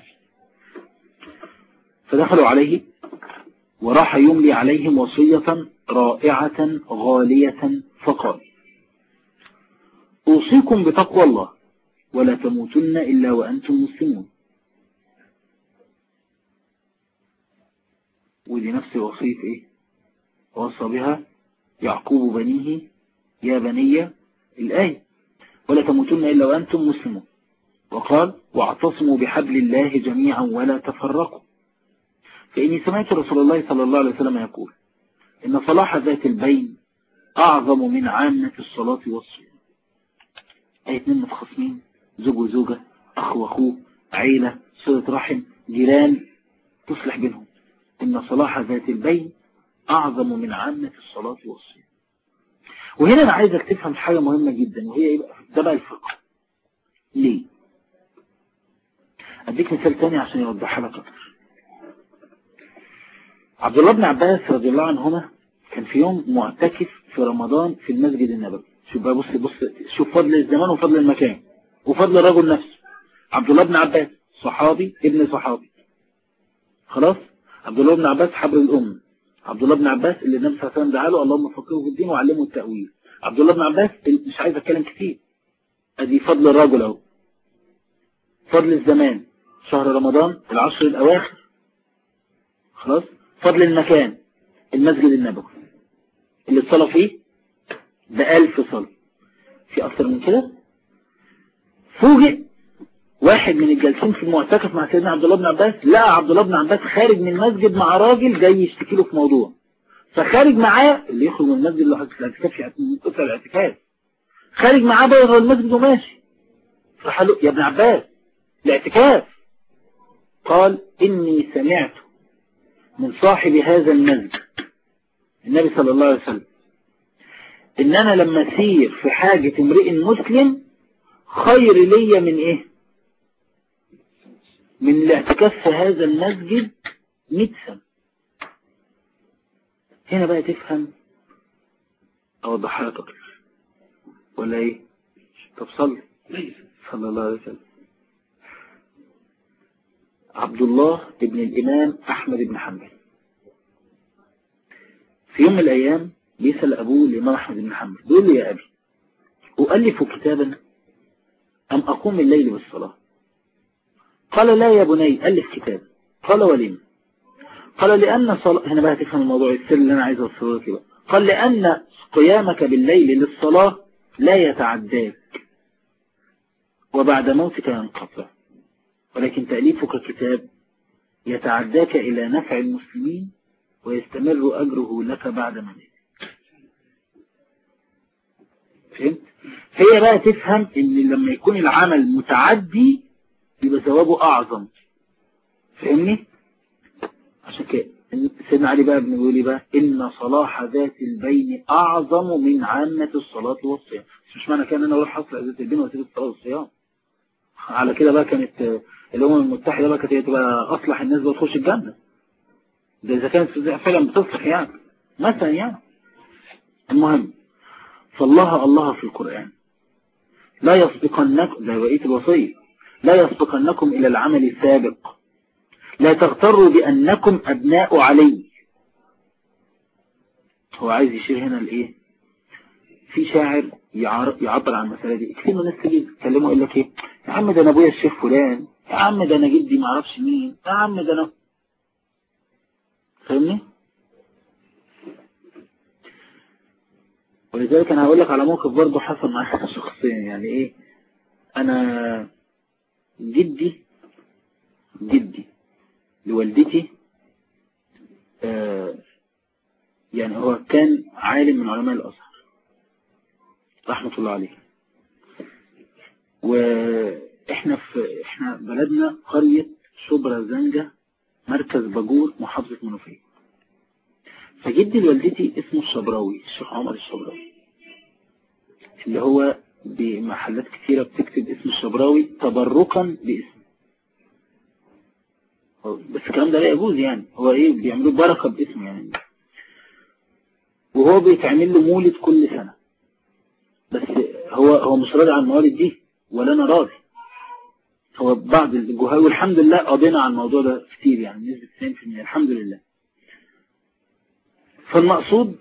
فدخلوا عليه وراح يملي عليهم وصية رائعة غالية فقال: أوصيكم بتقوى الله ولا تموتن إلا وأنتم مسلمون. ودي نفس وصية إيه وصى بها يعقوب بنيه يا بني الآية ولا تموتن إلا وأنتم مسلمون. وقال: واعتصموا بحبل الله جميعا ولا تفرقوا، فإني سمعت رسول الله صلى الله عليه وسلم يقول: إن صلاح ذات البين أعظم من عامة الصلاة والصيام. أي اتنين متخاصمين، زوج وزوجة، أخ وأخوه، عيلة، صلة رحم، جيران، تصلح بينهم. إن صلاح ذات البين أعظم من عامة الصلاة والصيام. وهنا أنا عايزك تفهم حاجة مهمة جدا، وهي ده بقى الفقه. ليه؟ أديك مثال تاني عشان يوضحها لك أكتر. عبد الله بن عباس رضي الله عنهما كان في يوم معتكف في رمضان في المسجد النبوي. شوف بقى، بص شوف فضل الزمان وفضل المكان وفضل الرجل نفسه. عبد الله بن عباس صحابي ابن صحابي، خلاص. عبد الله بن عباس حبر الأم. عبد الله بن عباس اللي النبي صلى الله عليه وسلم دعا له: اللهم فقهه في الدين وعلمه التأويل. عبد الله بن عباس مش عايز اتكلم كتير، ادي فضل الرجل اهو. فضل الزمان شهر رمضان العشر الأواخر، خلاص. فضل المكان المسجد النبوي اللي الصلاة فيه ب1000 صلاة. في أكثر من كده؟ فوجئ واحد من الجالسين في المعتكف مع سيدنا عبد الله بن عباس، لقى عبد الله بن عباس خارج من المسجد مع راجل جاي يشتكي له في موضوع. فخارج معاه، اللي يخرج من المسجد اللي حاطط الاعتكاف يعني قطع الاعتكاف، خارج معاه بره المسجد وماشي. فقال له: يا ابن عباس الاعتكاف. قال: إني سمعت من صاحب هذا المسجد النبي صلى الله عليه وسلم إن أنا لما أسير في حاجة امرئ مسلم خير لي من إيه؟ من الاعتكاف في هذا المسجد 100 سنة. هنا بقى تفهم، أوضحها لك أكتر ولا إيه؟ طب صلى الله عليه وسلم. عبد الله ابن الإمام أحمد بن حنبل في يوم من الأيام بيسأل أبوه الإمام أحمد بن حنبل، بيقول له: يا أبي، أؤلف كتابا أم أقوم الليل بالصلاة؟ قال: لا يا بني، ألف كتاب. قال: ولم؟ قال: لأن صلاة، هنا بقى تفهم الموضوع السر اللي أنا عايز أوصله لك بقى. قال: لأن قيامك بالليل للصلاة لا يتعداك وبعد موتك ينقطع، ولكن تأليفك كتاب يتعداك إلى نفع المسلمين ويستمر أجره لك بعد موتك. فهمت؟ هي بقى تفهم إن لما يكون العمل متعدي يبقى ثوابه أعظم. فهمني؟ عشان كده سيدنا علي بقى بنقول لي بقى: إن صلاح ذات البين أعظم من عامة الصلاة والصيام. مش معنى كان أنا أروح أصل ذات البين وأسيب الصلاة والصيام. على كده بقى كانت الأمم المتحدة بقى كانت تبقى أصلح الناس بتخش الجنة، ده إذا كانت فعلا بتصلح يعني مثلا يعني. المهم، فالله في القرآن لا يسبقنكم، ده بقية الوصية، لا يسبقنكم إلى العمل السابق، لا تغتروا بأنكم أبناء علي. هو عايز يشير هنا الإيه؟ في شاعر يعبر عن المسألة دي. كتير من الناس تيجي تكلمه يقول لك إيه؟ يا عم ده أنا أبويا الشيخ فلان، يا عم ده أنا جدي معرفش مين، يا عم ده أنا. فاهمني؟ ولذلك أنا هقول لك على موقف برضه حصل معايا شخصيا. يعني إيه؟ أنا جدي لوالدتي يعني هو كان عالم من علماء الأزهر رحمة الله عليه. وإحنا بلدنا قرية شبرا زنجة، مركز باجور، محافظة منوفية. فجدي لوالدتي اسمه الشبراوي، الشيخ عمر الشبراوي، اللي هو بمحلات كثيرة بتكتب اسم الشبراوي تبركا باسم. بس الكلام ده لا يجوز يعني، هو ايه بيعملوا بركة باسم يعني. وهو بيتعمل له مولد كل سنة، بس هو مش راضي عن الموالد دي ولا انا راضي. هو بعض الجهال، والحمد لله قضينا على الموضوع ده كتير، يعني نسبة 90% الحمد لله. فالمقصود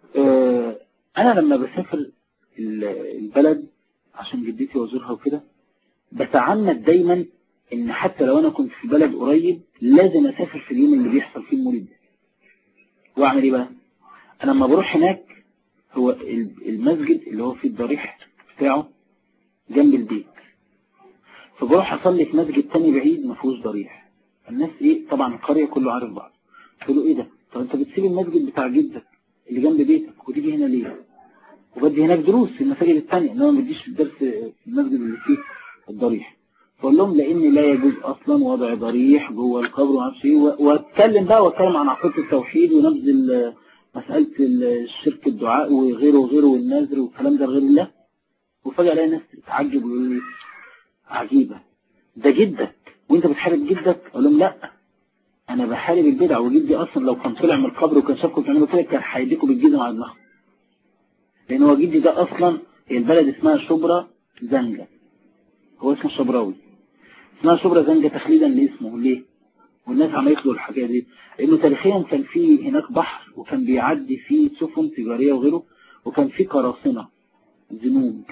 انا لما بسافر البلد عشان جدتي وازورها وكده، بتعمد دايما ان حتى لو انا كنت في البلد قريب لازم اسافر في اليوم اللي بيحصل فيه المولد ده. واعمل ايه بقى؟ انا لما بروح هناك، هو المسجد اللي هو فيه الضريح بتاعه جنب البيت، فبروح اصلي في مسجد تاني بعيد ما فيهوش ضريح. الناس ايه طبعا القريه كله عارف بعض، قالوا ايه ده؟ طب انت بتسيب المسجد بتاع جدك اللي جنب بيتك وتيجي هنا ليه؟ وبدي هناك دروس في المساجد الثانيه، انما ما بديش الدرس في المسجد اللي فيه الضريح. فقول لهم لان لا يجوز اصلا وضع ضريح جوه القبر وما اعرفش ايه، واتكلم عن عقيده التوحيد ونبذ مساله الشرك الدعاء وغيره وغيره والنذر والكلام ده غير الله. وفجاه الاقي ناس تتعجب ويقولوا لي عجيبه، ده جدك وانت بتحارب جدك؟ اقول لهم لا، انا بحارب البدع، وجدي اصلا لو كان طلع من القبر وكان شافكم بتعملوا كده كان هيديكم بالجزم على دماغكم. لان هو جدي ده اصلا البلد اسمها شبرا زنجة، هو اسمه شبراوي، اسمها شبرا زنجة تخليدا لاسمه. ليه؟ والناس عملت له الحكايه دي لانه تاريخيا كان في هناك بحر وكان بيعدي فيه سفن تجاريه وغيره، وكان في قراصنه زنوج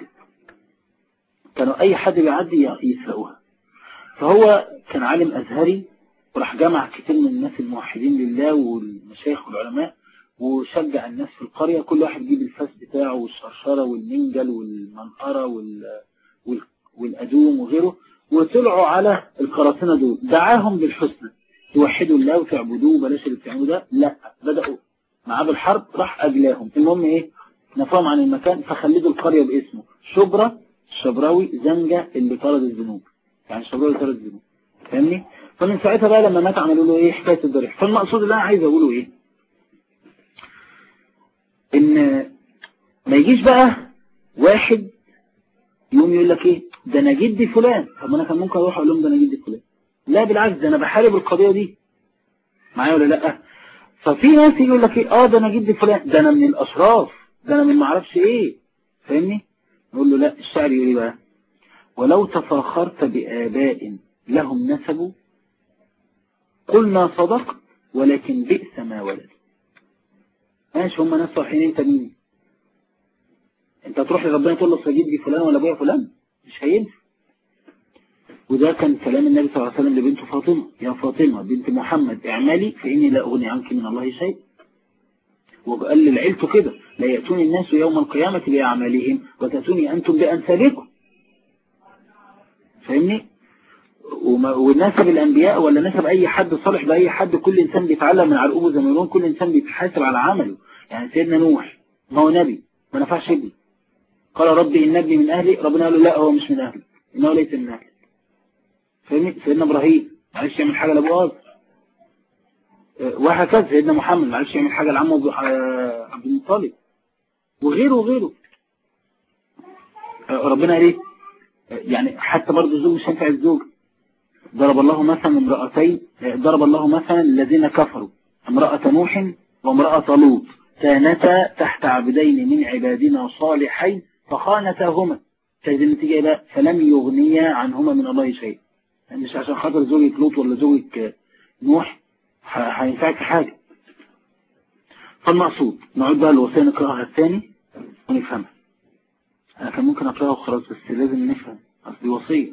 كانوا اي حد بيعدي يسرقوها. فهو كان عالم ازهري وراح جمع كتير من الناس الموحدين لله والمشايخ والعلماء، وشجع الناس في القرية كل واحد يجيب الفاس بتاعه والشرشرة والمنجل والمنقرة والأدوم وغيره، وطلعوا على القراصنة دول دعاهم بالحسنى توحدوا الله وتعبدوه بلاش اللي بتعملوا ده. لا، بدأوا معاه بالحرب، راح أجلاهم. المهم ايه؟ نفاهم عن المكان فخلدوا القرية باسمه شبرا الشبراوي زنجة اللي طرد الذنوب، يعني الشبراوي طرد الذنوب. فاهمني؟ فمن ساعتها بقى لما مات عملوا له ايه حكاية الضريح. فالمقصود اللي انا عايز اقوله ايه؟ ان ما يجيش بقى واحد يوم يقول لك ايه ده انا جدي فلان، طب انا كان ممكن اروح اقول لهم ده انا جدي فلان. لا بالعكس، ده انا بحارب القضية دي معايا ولا لا؟ ففي ناس يقول لك ايه ده انا جدي فلان، ده انا من الاشراف، ده انا من ما اعرفش ايه. فاهمني؟ نقول له لا، الشعر يقول ايه بقى؟ ولو تفاخرت بآباء لهم نسبوا قلنا صدق ولكن بئس ما ولد. ماشي، هم ناس صالحين، انت مين؟ انت تروح لربنا تقول له سجدي فلان ولا ابويا فلان؟ مش هينفع. وده كان كلام النبي صلى الله عليه وسلم لبنت فاطمة: يا فاطمة بنت محمد اعملي فإني لا أغني عنك من الله شيء. وقال للعيلته كده: لا يأتوني الناس يوم القيامة بأعمالهم وتأتوني أنتم بأنسابكم. فاهمني؟ ونسب الأنبياء ولا نسب أي حد صالح بأي حد، كل إنسان بيتعلم من عرقوبه زي ما يقولون، كل إنسان بيتحاسب على عمله. يعني سيدنا نوح ما هو نبي، ما نفعش ابني، قال ربي إن ابني من أهلي، ربنا قال له لا هو مش من أهلي، إنه ليس من أهلي. فاهمني؟ سيدنا إبراهيم معلش يعمل حاجة لأبو آزر، وهكذا سيدنا محمد معلش يعمل حاجة لعمه عبد المطلب، وغيره وغيره. ربنا قال ايه؟ يعني حتى برضه الزوج مش هينفع الزوج. ضرب الله مثلا امرأتين، ضرب الله مثلا الذين كفروا امرأة نوح وامرأة لوط كانتا تحت عبدين من عبادنا صالحين فخانتاهما، فإذا النتيجة بقى فلم يغنيا عنهما من الله شيء. يعني مش عشان خاطر زوجك لوط ولا زوجك نوح هينفعك في حاجة. فالمقصود نعود بقى الوصية نقرأها الثاني ونفهمها. أنا كان ممكن أقرأها وخلاص بس لازم نفهم، أصل وصية.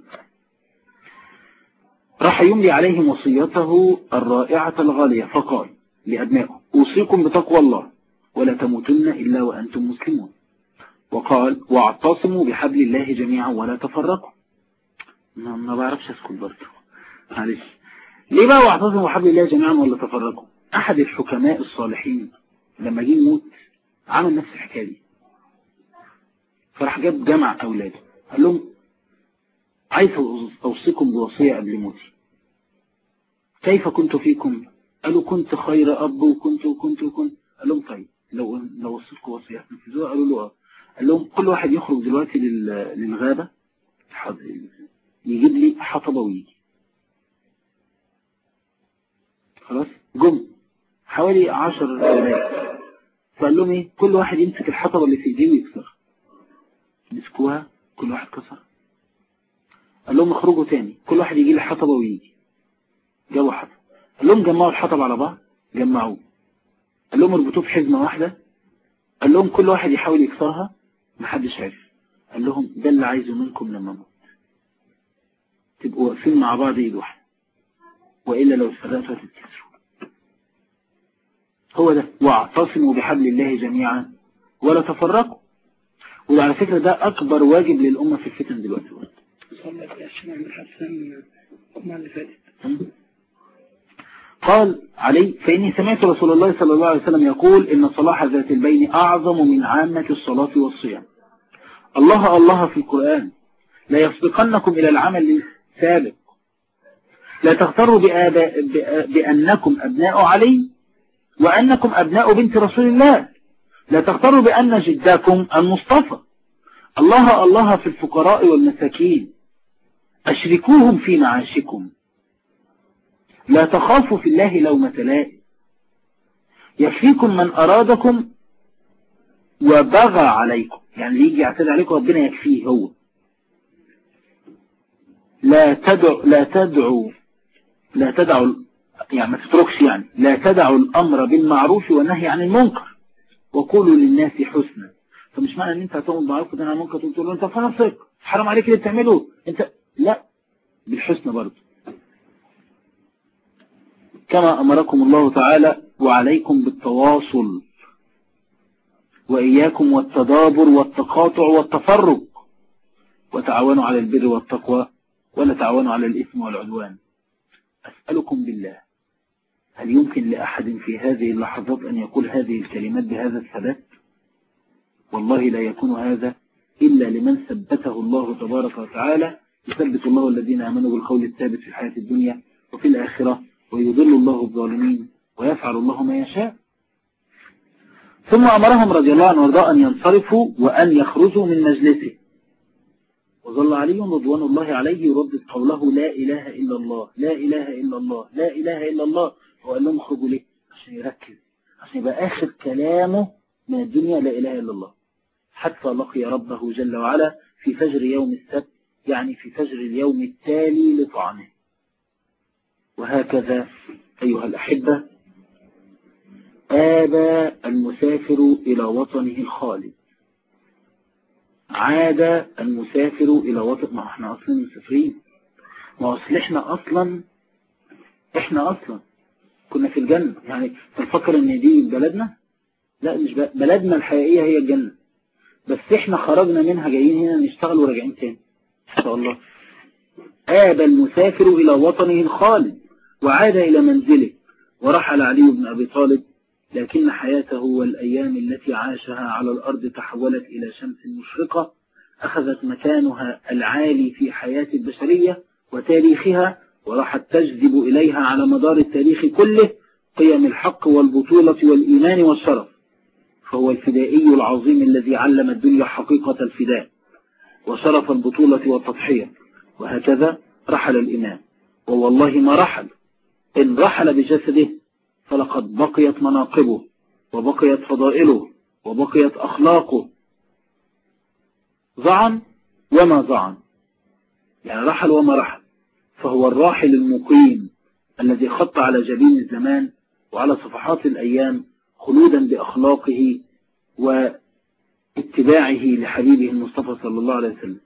راح يملي عليهم وصيته الرائعة الغالية فقال لأبنائه: أوصيكم بتقوى الله ولا تموتن إلا وأنتم مسلمون. وقال: واعتصموا بحبل الله جميعا ولا تفرقوا. ما بعرفش أسكت برضه معلش. ليه بقى واعتصموا بحبل الله جميعا ولا تفرقوا؟ أحد الحكماء الصالحين لما جه يموت عمل نفس الحكاية دي، فراح جاب جمع أولاده قال لهم: عايز أوصيكم بوصية قبل موتي. كيف كنت فيكم؟ قالوا: كنت خير أب وكنت. قال لهم: طيب لو وصيتكم وصية تنفذوها؟ قالوا له: قال لهم: كل واحد يخرج دلوقتي للغابة يجيب لي حطبة ويجي. خلاص جم حوالي 10 أولاد، فقال لهم ايه؟ كل واحد يمسك الحطبة اللي في ايديه ويكسرها. مسكوها كل واحد كسر. قال لهم اخرجوا تاني، كل واحد يجي لي حطبة ويجي. جابوا حطب. قال لهم جمعوا الحطب على بعض، جمعوه. قال لهم اربطوه في حزمة واحدة. قال لهم كل واحد يحاول يكسرها، محدش عارف. قال لهم ده اللي عايزه منكم لما اموت، تبقوا واقفين مع بعض ايد واحدة، وإلا لو اتفرقتوا هتتكسروا. هو ده، واعتصموا بحبل الله جميعا ولا تفرقوا. وده على فكرة ده أكبر واجب للأمة في الفتن دلوقتي. صلى الشمع من حسن الجمعة اللي فاتت. قال علي: فإني سمعت رسول الله صلى الله عليه وسلم يقول إن صلاح ذات البين أعظم من عامة الصلاة والصيام. الله الله في القرآن: لا يسبقنكم إلى العمل السابق، لا تغتروا بأنكم أبناء علي وأنكم أبناء بنت رسول الله، لا تغتروا بأن جداكم المصطفى. الله الله في الفقراء والمساكين، أشركوهم في معاشكم، لا تخافوا في الله لومة لائم، يكفيكم من أرادكم وبغى عليكم. يعني اللي يجي يعتدي عليكم ربنا يكفيه هو. لا تدعوا يعني ما تتركش، يعني لا تدعوا الأمر بالمعروف والنهي عن المنكر وقولوا للناس حسنا. فمش معنى ان انت هتقوم بالمعروف وتنهى عن المنكر تقول له انت فاسق حرام عليك اللي بتعمله انت، لا، بالحسن برضه. كما أمركم الله تعالى: وعليكم بالتواصل، وإياكم والتدابر والتقاطع والتفرق، وتعاونوا على البر والتقوى ولا تعاونوا على الإثم والعدوان. أسألكم بالله، هل يمكن لأحد في هذه اللحظات أن يقول هذه الكلمات بهذا الثبات؟ والله لا يكون هذا إلا لمن ثبته الله تبارك وتعالى. يثبت الله الذين آمنوا بالقول الثابت في الحياة الدنيا وفي الآخرة، ويضل الله الظالمين ويفعل الله ما يشاء. ثم أمرهم رضي الله عنه وارضاه أن ينصرفوا وأن يخرجوا من مجلسه. وظل علي رضوان الله عليه يردد قوله: لا إله إلا الله، لا إله إلا الله، لا إله إلا الله. وقال لهم اخرجوا ليه؟ عشان يركز، عشان يبقى آخر كلامه من الدنيا لا إله إلا الله، حتى لقي ربه جل وعلا في فجر يوم السبت، يعني في فجر اليوم التالي لطعنه. وهكذا أيها الأحبة آبى المسافر إلى وطنه الخالد، عاد المسافر إلى وطن. ما احنا أصلا مسافرين، ما أصل احنا أصلا كنا في الجنة. يعني تفكر ان دي بلدنا؟ لا، مش بلدنا الحقيقية هي الجنة، بس احنا خرجنا منها جايين هنا نشتغل وراجعين تاني إن شاء الله. آبى المسافر إلى وطنه الخالد وعاد إلى منزله. ورحل علي بن أبي طالب، لكن حياته والأيام التي عاشها على الأرض تحولت إلى شمس مشرقة أخذت مكانها العالي في حياة البشرية وتاريخها، وراحت تجذب إليها على مدار التاريخ كله قيم الحق والبطولة والإيمان والشرف. فهو الفدائي العظيم الذي علم الدنيا حقيقة الفداء وشرف البطولة والتضحية. وهكذا رحل الإمام، ووالله ما رحل، إن رحل بجسده فلقد بقيت مناقبه وبقيت فضائله وبقيت أخلاقه. ظعن وما ظعن، يعني رحل وما رحل، فهو الراحل المقيم الذي خط على جبين الزمان وعلى صفحات الأيام خلودا بأخلاقه واتباعه لحبيبه المصطفى صلى الله عليه وسلم.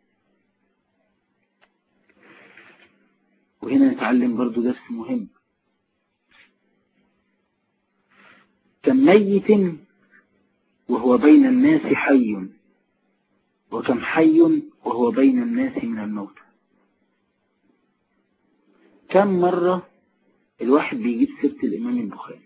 وهنا نتعلم برضو درس مهم: كم ميت وهو بين الناس حي، وكم حي وهو بين الناس من الموت. كم مرة الواحد بيجيب سيرة الإمام البخاري،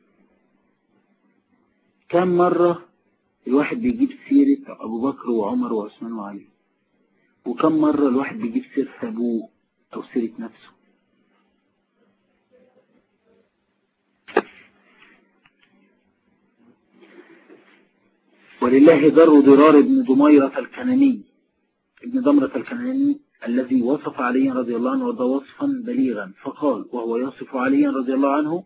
كم مرة الواحد بيجيب سيرة أبو بكر وعمر وعثمان وعلي، وكم مرة الواحد بيجيب سيرة أبوه أو سيرة نفسه. ولله در ضرار بن ضميرة الكناني ابن ضمرة الكناني الذي وصف عليا رضي الله عنه وده وصفا بليغا، فقال وهو يصف عليا رضي الله عنه: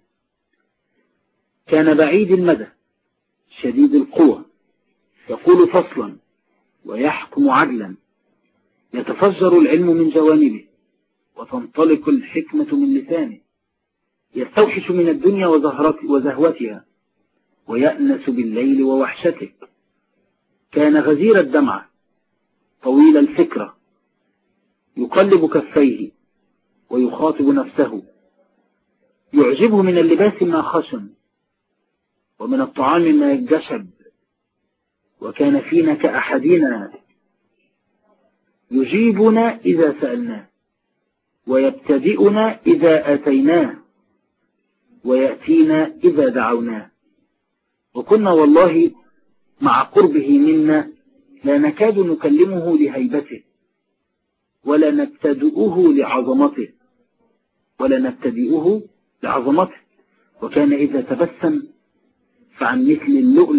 كان بعيد المدى شديد القوة، يقول فصلا: ويحكم عدلا، يتفجر العلم من جوانبه وتنطلق الحكمة من لسانه، يستوحش من الدنيا وزهوتها ويأنس بالليل ووحشته. كان غزير الدمعة طويل الفكرة، يقلب كفيه ويخاطب نفسه، يعجبه من اللباس ما خشن ومن الطعام ما جشب، وكان فينا كأحدنا يجيبنا إذا سألناه، ويبتدئنا إذا أتيناه، ويأتينا إذا دعوناه. وكنا والله مع قربه منا لا نكاد نكلمه لهيبته ولا نبتدئه وكان إذا تبسم فعن مثل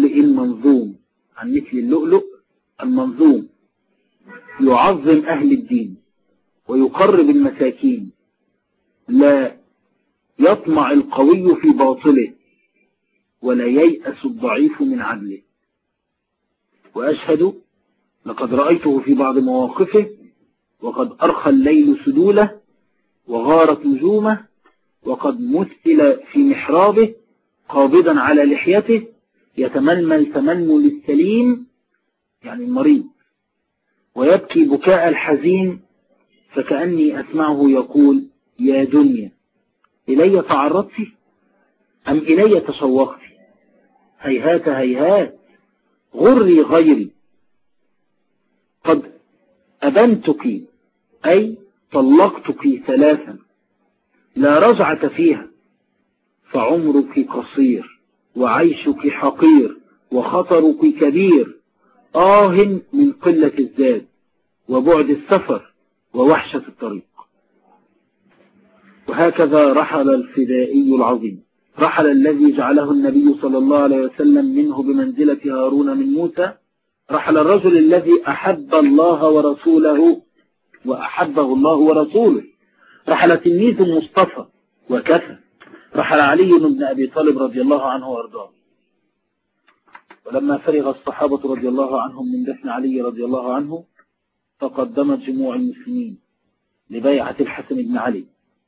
اللؤلؤ المنظوم يعظم أهل الدين ويقرب المساكين، لا يطمع القوي في باطله ولا ييأس الضعيف من عدله. وأشهد لقد رأيته في بعض مواقفه وقد أرخى الليل سدوله وغارت نجومه، وقد مثل في محرابه قابضا على لحيته يتململ تململ السليم يعني المريض، ويبكي بكاء الحزين، فكأني أسمعه يقول: يا دنيا إلي تعرضت أم إلي تشوقت؟ هيهات هيهات غري غيري، قد أبنتك أي طلقتك 3 لا رجعة فيها، فعمرك قصير وعيشك حقير وخطرك كبير، من قلة الزاد وبعد السفر ووحشة الطريق. وهكذا رحل الفدائي العظيم، رحل الذي جعله النبي صلى الله عليه وسلم منه بمنزلة هارون من موسى، رحل الرجل الذي أحب الله ورسوله وأحبه الله ورسوله، رحل تلميذ المصطفى وكفى، رحل علي بن أبي طالب رضي الله عنه وارضاه. ولما فرغ الصحابة رضي الله عنهم من دفن علي رضي الله عنه، تقدمت جموع المسلمين لبيعة الحسن بن علي.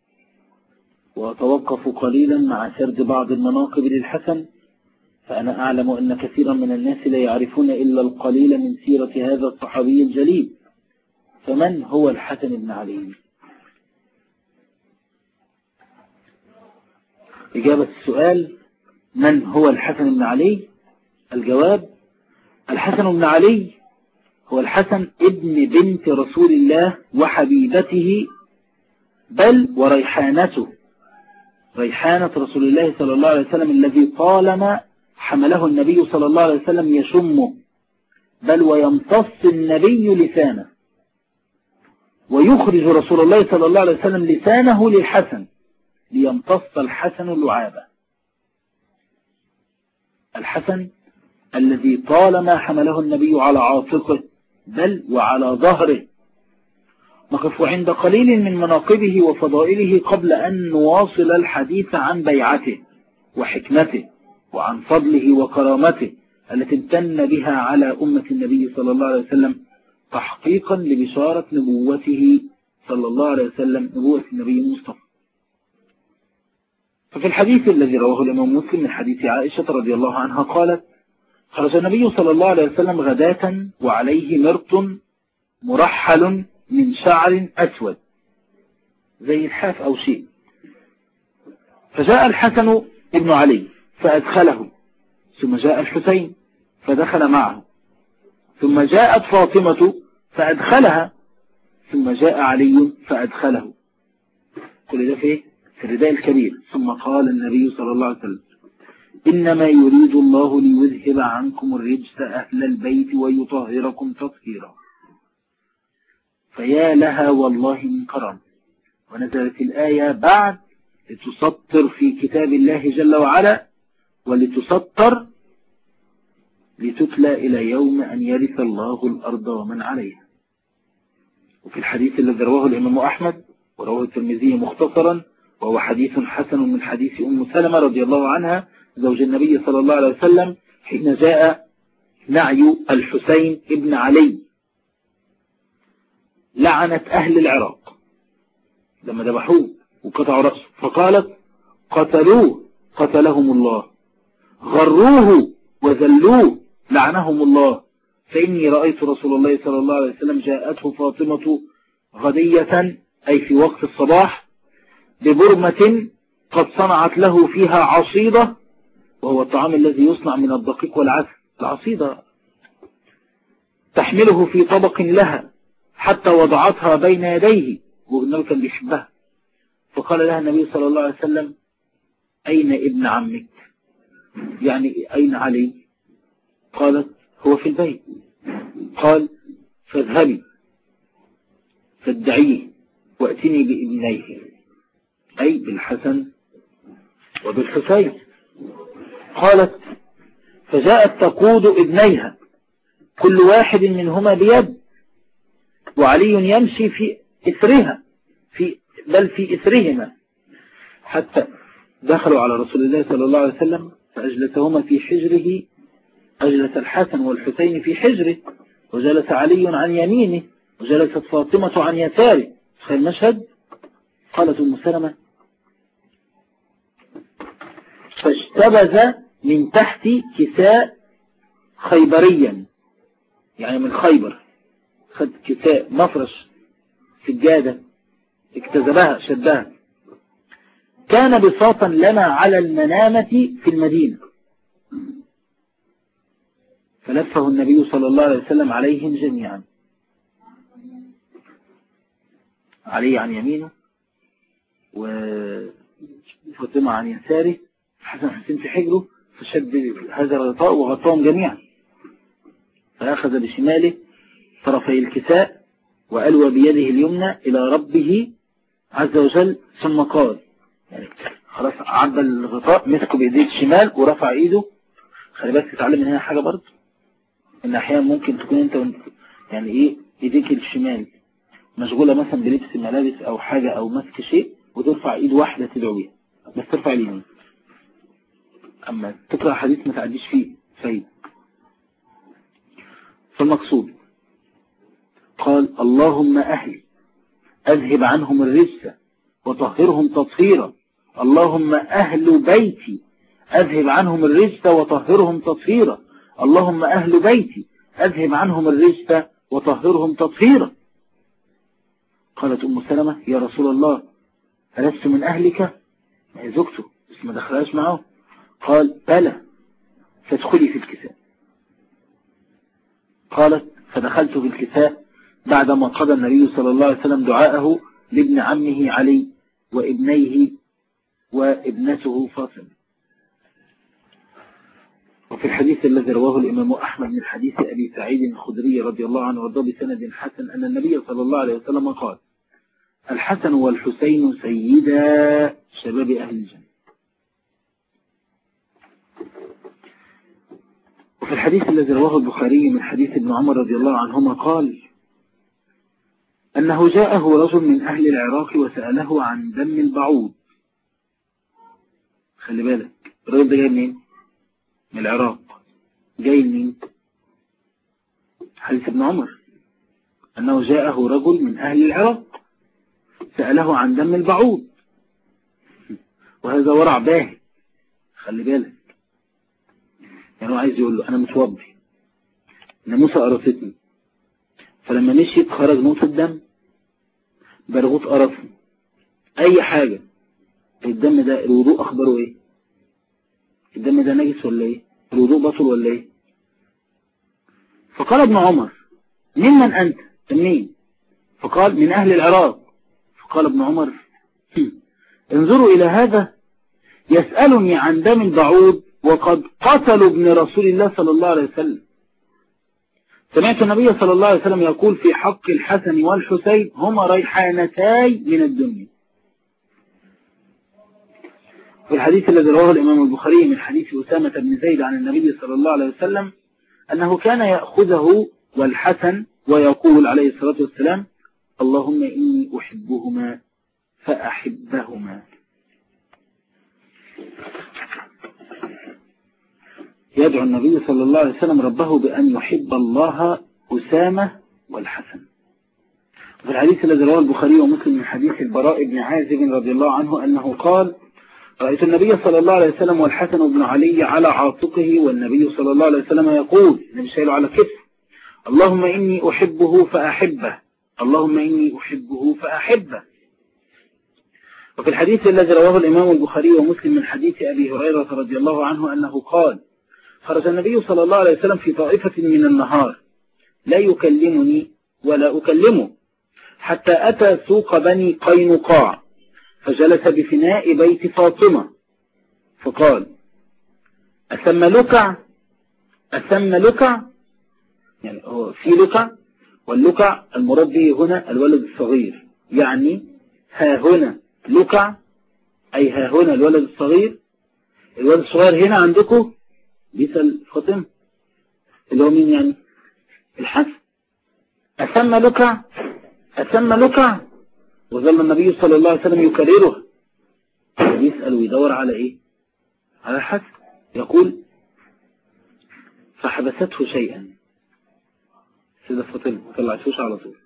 وأتوقف قليلا مع سرد بعض المناقب للحسن، فأنا أعلم أن كثيرا من الناس لا يعرفون إلا القليل من سيرة هذا الصحابي الجليل. فمن هو الحسن بن علي؟ إجابة السؤال: من هو الحسن بن علي؟ الجواب: الحسن بن علي هو الحسن ابن بنت رسول الله وحبيبته، بل وريحانته، ريحانة رسول الله صلى الله عليه وسلم الذي طالما حمله النبي صلى الله عليه وسلم يشمه، بل ويمتص النبي لسانه، ويخرج رسول الله صلى الله عليه وسلم لسانه للحسن ليمتص الحسن لعابه. الحسن الذي طالما حمله النبي على عاتقه بل وعلى ظهره. نقف عند قليل من مناقبه وفضائله قبل أن نواصل الحديث عن بيعته وحكمته وعن فضله وكرامته التي امتن بها على أمة النبي صلى الله عليه وسلم تحقيقا لبشارة نبوته صلى الله عليه وسلم، نبوة النبي المصطفى. ففي الحديث الذي رواه الإمام مسلم من حديث عائشة رضي الله عنها قالت: خرج النبي صلى الله عليه وسلم غداة وعليه مرط مرحل من شعر أسود زي الحاف أو شيء، فجاء الحسن ابن علي فأدخله، ثم جاء الحسين فدخل معه، ثم جاءت فاطمة فأدخلها، ثم جاء علي فأدخله. كل ده في الرداء الكبير. ثم قال النبي صلى الله عليه وسلم: إنما يريد الله ليذهب عنكم الرجس أهل البيت ويطهركم تطهيرا. فيا لها والله من كرم. ونزلت الآية بعد لتسطر في كتاب الله جل وعلا، ولتسطر لتتلى إلى يوم أن يرث الله الأرض ومن عليها. وفي الحديث الذي رواه الإمام أحمد ورواه الترمذي مختصرا، وهو حديث حسن من حديث أم سلمة رضي الله عنها زوج النبي صلى الله عليه وسلم، حين جاء نعي الحسين ابن علي لعنت أهل العراق لما ذبحوه وقطعوا رأسه، فقالت قتلوه قتلهم الله، غروه وذلوه لعنهم الله، فإني رأيت رسول الله صلى الله عليه وسلم جاءته فاطمة غدية أي في وقت الصباح ببرمة قد صنعت له فيها عصيدة، وهو الطعام الذي يصنع من الدقيق والعسل، العصيدة تحمله في طبق لها حتى وضعتها بين يديه، والنبي كان بيحبها، فقال لها النبي صلى الله عليه وسلم أين ابن عمك؟ يعني أين علي؟ قالت هو في البيت. قال فاذهبي فادعيه وأتني بابنيه، أي بالحسن وبالحسين. قالت فجاءت تقود ابنيها كل واحد منهما بيد، وعلي يمشي في إثرها بل في إثرهما، حتى دخلوا على رسول الله صلى الله عليه وسلم فأجلسهما في حجره، أجلس الحسن والحسين في حجره، وجلس علي عن يمينه، وجلست فاطمة عن يساره. تخيل المشهد. قالت أم سلمة فاشتبذ من تحت كساء خيبريا، يعني من خيبر، خد كساء مفرش سجادة اكتزبها شدها، كان بساطا لنا على المنامة في المدينة، فلفه النبي صلى الله عليه وسلم عليهم جميعا، علي عن يمينه وفاطمة عن يساره، حسن حسين في حجره، فشد هذا الغطاء وغطاهم جميعا، فأخذ بشماله طرفي الكساء وألوى بيده اليمنى إلى ربه عز وجل، ثم قال، يعني خلاص عبى الغطاء، مسكه بيديه الشمال ورفع ايده. خلي بالك تتعلم من هنا حاجة برضه، ان احيانا ممكن تكون انت يعني ايه ايديك الشمال مشغولة مثلا بلبس الملابس او حاجة او مسك شيء، وترفع ايد واحدة تدعو بيها، بس ترفع اليمين. اما تقرأ حديث ما تعديش فيه فايد. فالمقصود قال اللهم أهلي أذهب عنهم الرجس وطهرهم تطهيرا، اللهم أهل بيتي أذهب عنهم الرجس وطهرهم تطهيرا، اللهم أهل بيتي أذهب عنهم الرجس وطهرهم تطهيرا. قالت أم سلمة يا رسول الله ألست من أهلك؟ ما هي زوجته بس ما دخلهاش معه. قال بلى فادخلي في الكساء. قالت فدخلت في الكساء بعدما قضى النبي صلى الله عليه وسلم دعاءه لابن عمه علي وابنيه وابنته فاطمة. وفي الحديث الذي رواه الإمام أحمد من حديث أبي سعيد الخدري رضي الله عنه وارضاه بسند حسن أن النبي صلى الله عليه وسلم قال الحسن والحسين سيدا شباب أهل الجنة. وفي الحديث الذي رواه البخاري من حديث ابن عمر رضي الله عنهما قال أنه جاءه رجل من أهل العراق وسأله عن دم البعوض. خلي بالك الرجل ده جاي منين؟ من العراق. جاي منين؟ حديث ابن عمر أنه جاءه رجل من أهل العراق سأله عن دم البعوض، وهذا ورع باهي. خلي بالك يعني هو عايز يقول له أنا متوضي، ناموسة قرصتني، فلما مشيت خرج نقطة دم، برغوت قرصني، أي حاجة، الدم ده الوضوء أخبره إيه؟ الدم ده نجس ولا إيه؟ الوضوء بطل ولا إيه؟ فقال ابن عمر ممن أنت؟ منين؟ فقال من أهل العراق. فقال ابن عمر انظروا إلى هذا يسألني عن دم البعوض وقد قتلوا ابن رسول الله صلى الله عليه وسلم. سمعت النبي صلى الله عليه وسلم يقول في حق الحسن والحسين هما ريحانتاي من الدنيا. في الحديث الذي رواه الإمام البخاري من حديث أسامة بن زيد عن النبي صلى الله عليه وسلم أنه كان يأخذه والحسن ويقول عليه الصلاة والسلام اللهم إني أحبهما فأحبهما. يدعو النبي صلى الله عليه وسلم ربه بأن يحب الله أسامة والحسن. في الحديث الذي رواه البخاري ومسلم من حديث البراء بن عازب رضي الله عنه أنه قال: رأيت النبي صلى الله عليه وسلم والحسن بن علي على عاتقه والنبي صلى الله عليه وسلم يقول، النبي شايله على كتفه: اللهم إني أحبه فأحبه، اللهم إني أحبه فأحبه. وفي الحديث الذي رواه الإمام البخاري ومسلم من حديث أبي هريرة رضي الله عنه أنه قال: خرج النبي صلى الله عليه وسلم في طائفة من النهار لا يكلمني ولا أكلمه، حتى أتى سوق بني قينقاع فجلس بفناء بيت فاطمة فقال: أثم لكع؟ أثم لكع؟ يعني هو في لكع، واللكع المراد به هنا الولد الصغير، يعني ها هنا لكع أي ها هنا الولد الصغير. الولد الصغير هنا عندكم بيسأل فاطمة اللي هو مين يعني؟ الحسن. أثم لكع؟ أثم لكع؟ وظل النبي صلى الله عليه وسلم يكررها، يسأل ويدور على إيه؟ على الحسن. يقول: فحبسته شيئا، سيدة فاطمة ما طلعتوش على طول،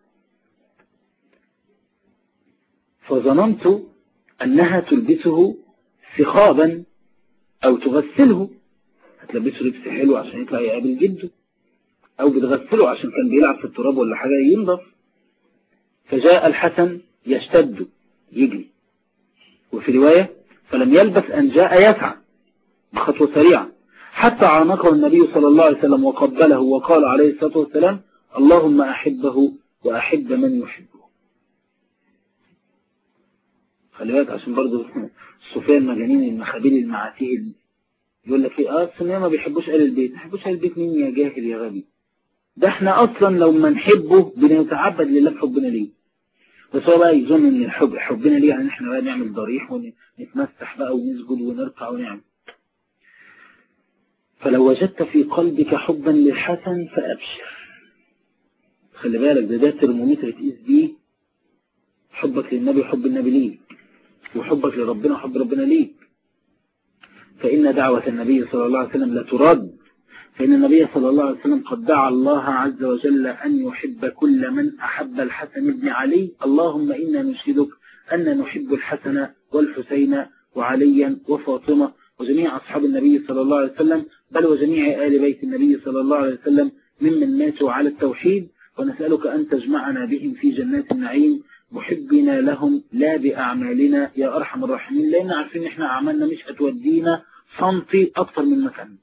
فظننت أنها تلبسه سخابا أو تغسله، هتلبسه لبس حلو عشان يطلع يقابل جده، أو بتغسله عشان كان بيلعب في التراب ولا حاجة ينضف. فجاء الحسن يشتد يجري، وفي رواية فلم يلبس أن جاء يسعى بخطوة سريعة حتى عانقه النبي صلى الله عليه وسلم وقبله وقال عليه الصلاة والسلام: اللهم أحبه وأحب من يحبه. خلي بالك عشان برضو الصوفية المجانين المخابيل المعاتيه يقول لك ايه الصوفية ما بيحبوش آل البيت. ما بيحبوش آل البيت مين يا جاهل يا غبي؟ ده احنا اصلا لو ما نحبه بنتعبد لله في حبنا ليه. بس هو بقى يظن ان حبنا ليه يعني احنا بقى نعمل ضريح ونتمسح بقى ونسجد ونركع ونعمل. فلو وجدت في قلبك حبا للحسن فأبشر. خلي بالك ده ترمومتر تقيس بيه حبك للنبي وحب النبي ليك، وحبك لربنا وحب ربنا ليك. فإن دعوة النبي صلى الله عليه وسلم لا ترد، فإن النبي صلى الله عليه وسلم قد دعا الله عز وجل أن يحب كل من أحب الحسن بن علي. اللهم إنا نشهدك أن نحب الحسن والحسين وعليا وفاطمة وجميع أصحاب النبي صلى الله عليه وسلم، بل وجميع آل بيت النبي صلى الله عليه وسلم ممن ماتوا على التوحيد، ونسألك أن تجمعنا بهم في جنات النعيم محبنا لهم لا بأعمالنا يا أرحم الراحمين، لأن عارفين إحنا أعمالنا مش هتودينا سنتي أكثر من مكان.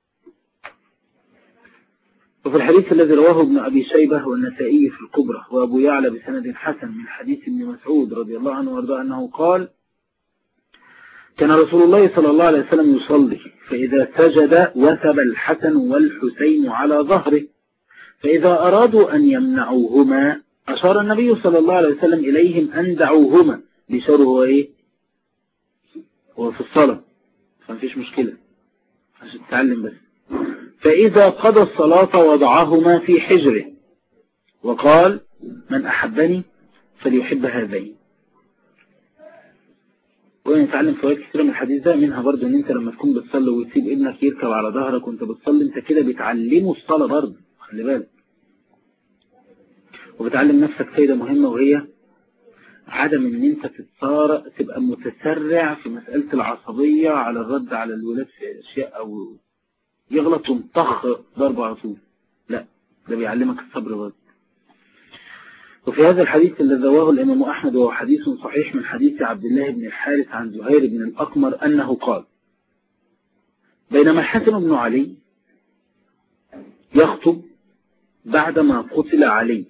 وفي الحديث الذي رواه ابن أبي شيبة والنسائي في الكبرى وأبو يعلى بسند حسن من حديث ابن مسعود رضي الله عنه وارضاه أنه قال: كان رسول الله صلى الله عليه وسلم يصلي فإذا سجد وثب الحسن والحسين على ظهره، فإذا أرادوا أن يمنعوهما أشار النبي صلى الله عليه وسلم إليهم أن دعوهما. بيشاره هو إيه؟ هو في الصلاة، فمفيش مشكلة عشان تتعلم بس. فإذا قضى الصلاة وضعهما في حجره وقال: من أحبني فليحب هذين. ونتعلم فوائد كثيرة من الحديث ده، منها برضو ان انت لما تكون بتصلي وتسيب ابنك يركب على ظهرك وانت بتصلي، انت كده بتعلمه الصلاة برضو، خلي بالك. وبتعلم نفسك فايدة مهمة، وهي عدم ان انت تبقى متسرع في مسألة العصبية على الرد على الولاد في اشياء، او يغلط ومطخ ضربه على طول. لا، ده بيعلمك الصبر برضو. وفي هذا الحديث الذي رواه الإمام أحمد وهو حديث صحيح من حديث عبد الله بن الحارث عن زهير بن الأقمر أنه قال: بينما الحسن بن علي يخطب بعدما قتل علي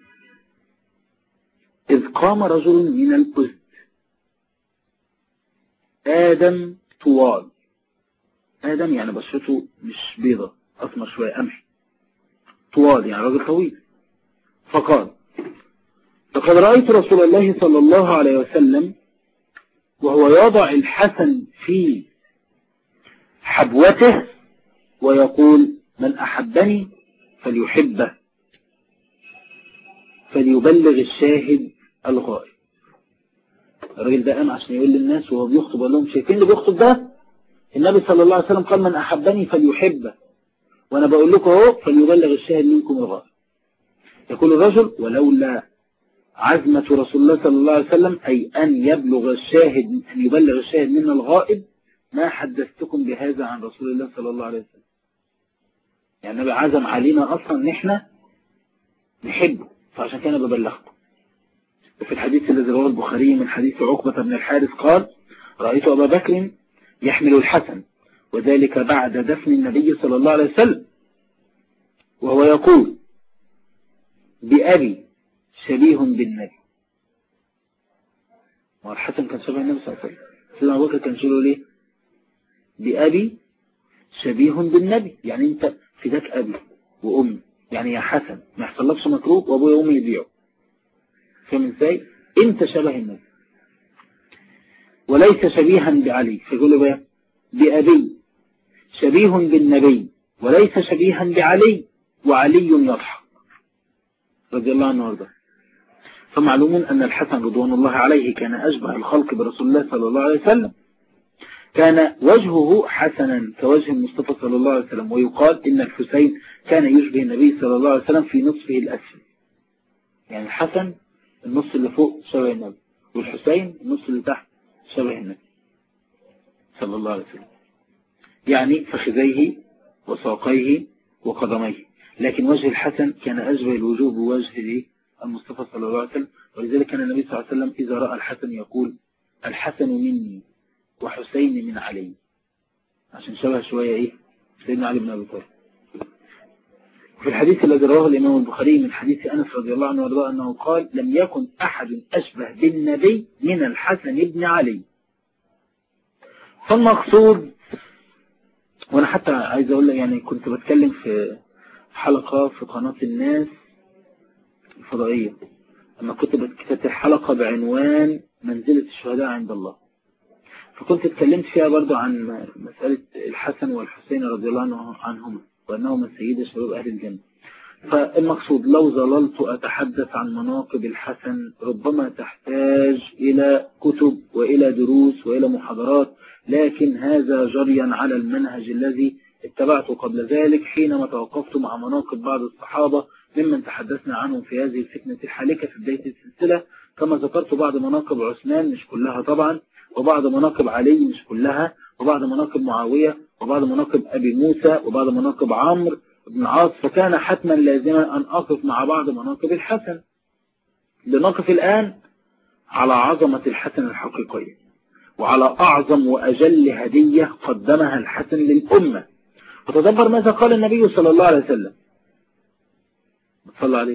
إذ قام رجل من الأزد آدم طوال. آدم يعني بشرته مش بيضة، أسمر شوية قمحي، طوال يعني راجل طويل. فقال: لقد رأيت رسول الله صلى الله عليه وسلم وهو يضع الحسن في حبوته ويقول: من أحبني فليحبه فليبلغ الشاهد الغائب. الراجل ده قام عشان يقول للناس وهو بيخطب، قال لهم: شايفين اللي بيخطب ده؟ النبي صلى الله عليه وسلم قال: من أحبني فليحبه، وأنا بقول لكم اهو فليبلغ الشاهد منكم الغائب. يقول الرجل: ولولا عزمة رسول الله صلى الله عليه وسلم أي أن يبلغ الشاهد منا الغائب ما حدثتكم بهذا عن رسول الله صلى الله عليه وسلم. يعني النبي عزم علينا أصلا ان احنا نحبه، فعشان كده ببلغكم. وفي الحديث الذي رواه البخاري من حديث عقبة بن الحارث قال: رأيت أبا بكر يحمل الحسن وذلك بعد دفن النبي صلى الله عليه وسلم وهو يقول: بأبي شبيه بالنبي. والحسن كان شبه النبي صلى الله عليه وسلم. سيدنا أبو بكر كان شبهه ليه؟ بأبي شبيه بالنبي، يعني انت فداك أبي وأمي، يعني يا حسن ما يحصلكش مكروه وأبويا وأمي يبيعوا. فاهم ازاي؟ انت شبه النبي وليس شبيها بعلي. فيقول له بقى: بأبي شبيه بالنبي وليس شبيها بعلي وعلي يضحك رضي الله عنه وارضاه. فمعلوم أن الحسن رضوان الله عليه كان أشبه الخلق برسول الله صلى الله عليه وسلم، كان وجهه حسنا كوجه المصطفى صلى الله عليه وسلم. ويقال إن الحسين كان يشبه النبي صلى الله عليه وسلم في نصفه الأسفل، يعني الحسن النص اللي فوق شبه النبي، والحسين النص اللي تحت شبه النبي صلى الله عليه وسلم، يعني فخذيه وساقيه وقدميه. لكن وجه الحسن كان أشبه الوجوه بوجه المصطفى صلى الله عليه وسلم. ولذلك كان النبي صلى الله عليه وسلم إذا رأى الحسن يقول: الحسن مني وحسين من علي، عشان شبه شوية سيدنا علي بن أبي طالب. وفي الحديث الذي رواه الإمام البخاري من حديث أنس رضي الله عنه وارضاه أنه قال: لم يكن أحد أشبه بالنبي من الحسن بن علي. فالمقصود، وأنا حتى عايز أقول لك، يعني كنت بتكلم في حلقة في قناة الناس الفضائية، أما كنت بتكتب حلقة بعنوان منزلة الشهداء عند الله، فكنت اتكلمت فيها برضو عن مسألة الحسن والحسين رضي الله عنهما وأنهما سيد شباب أهل الجنة. فالمقصود، لو ظللت أتحدث عن مناقب الحسن ربما تحتاج إلى كتب وإلى دروس وإلى محاضرات، لكن هذا جريا على المنهج الذي اتبعته قبل ذلك حينما توقفت مع مناقب بعض الصحابة ممن تحدثنا عنهم في هذه الفتنة الحالكة في بداية السلسلة. كما ذكرت بعض مناقب عثمان، مش كلها طبعا، وبعض مناقب علي مش كلها، وبعض مناقب معاوية، وبعض مناقب أبي موسى، وبعض مناقب عمرو بن العاص. فكان حتما لازما أن أقف مع بعض مناقب الحسن. لنقف الآن على عظمة الحسن الحقيقية، وعلى أعظم وأجل هدية قدمها الحسن للأمة. وتدبر ماذا قال النبي صلى الله عليه وسلم، صلى عليه: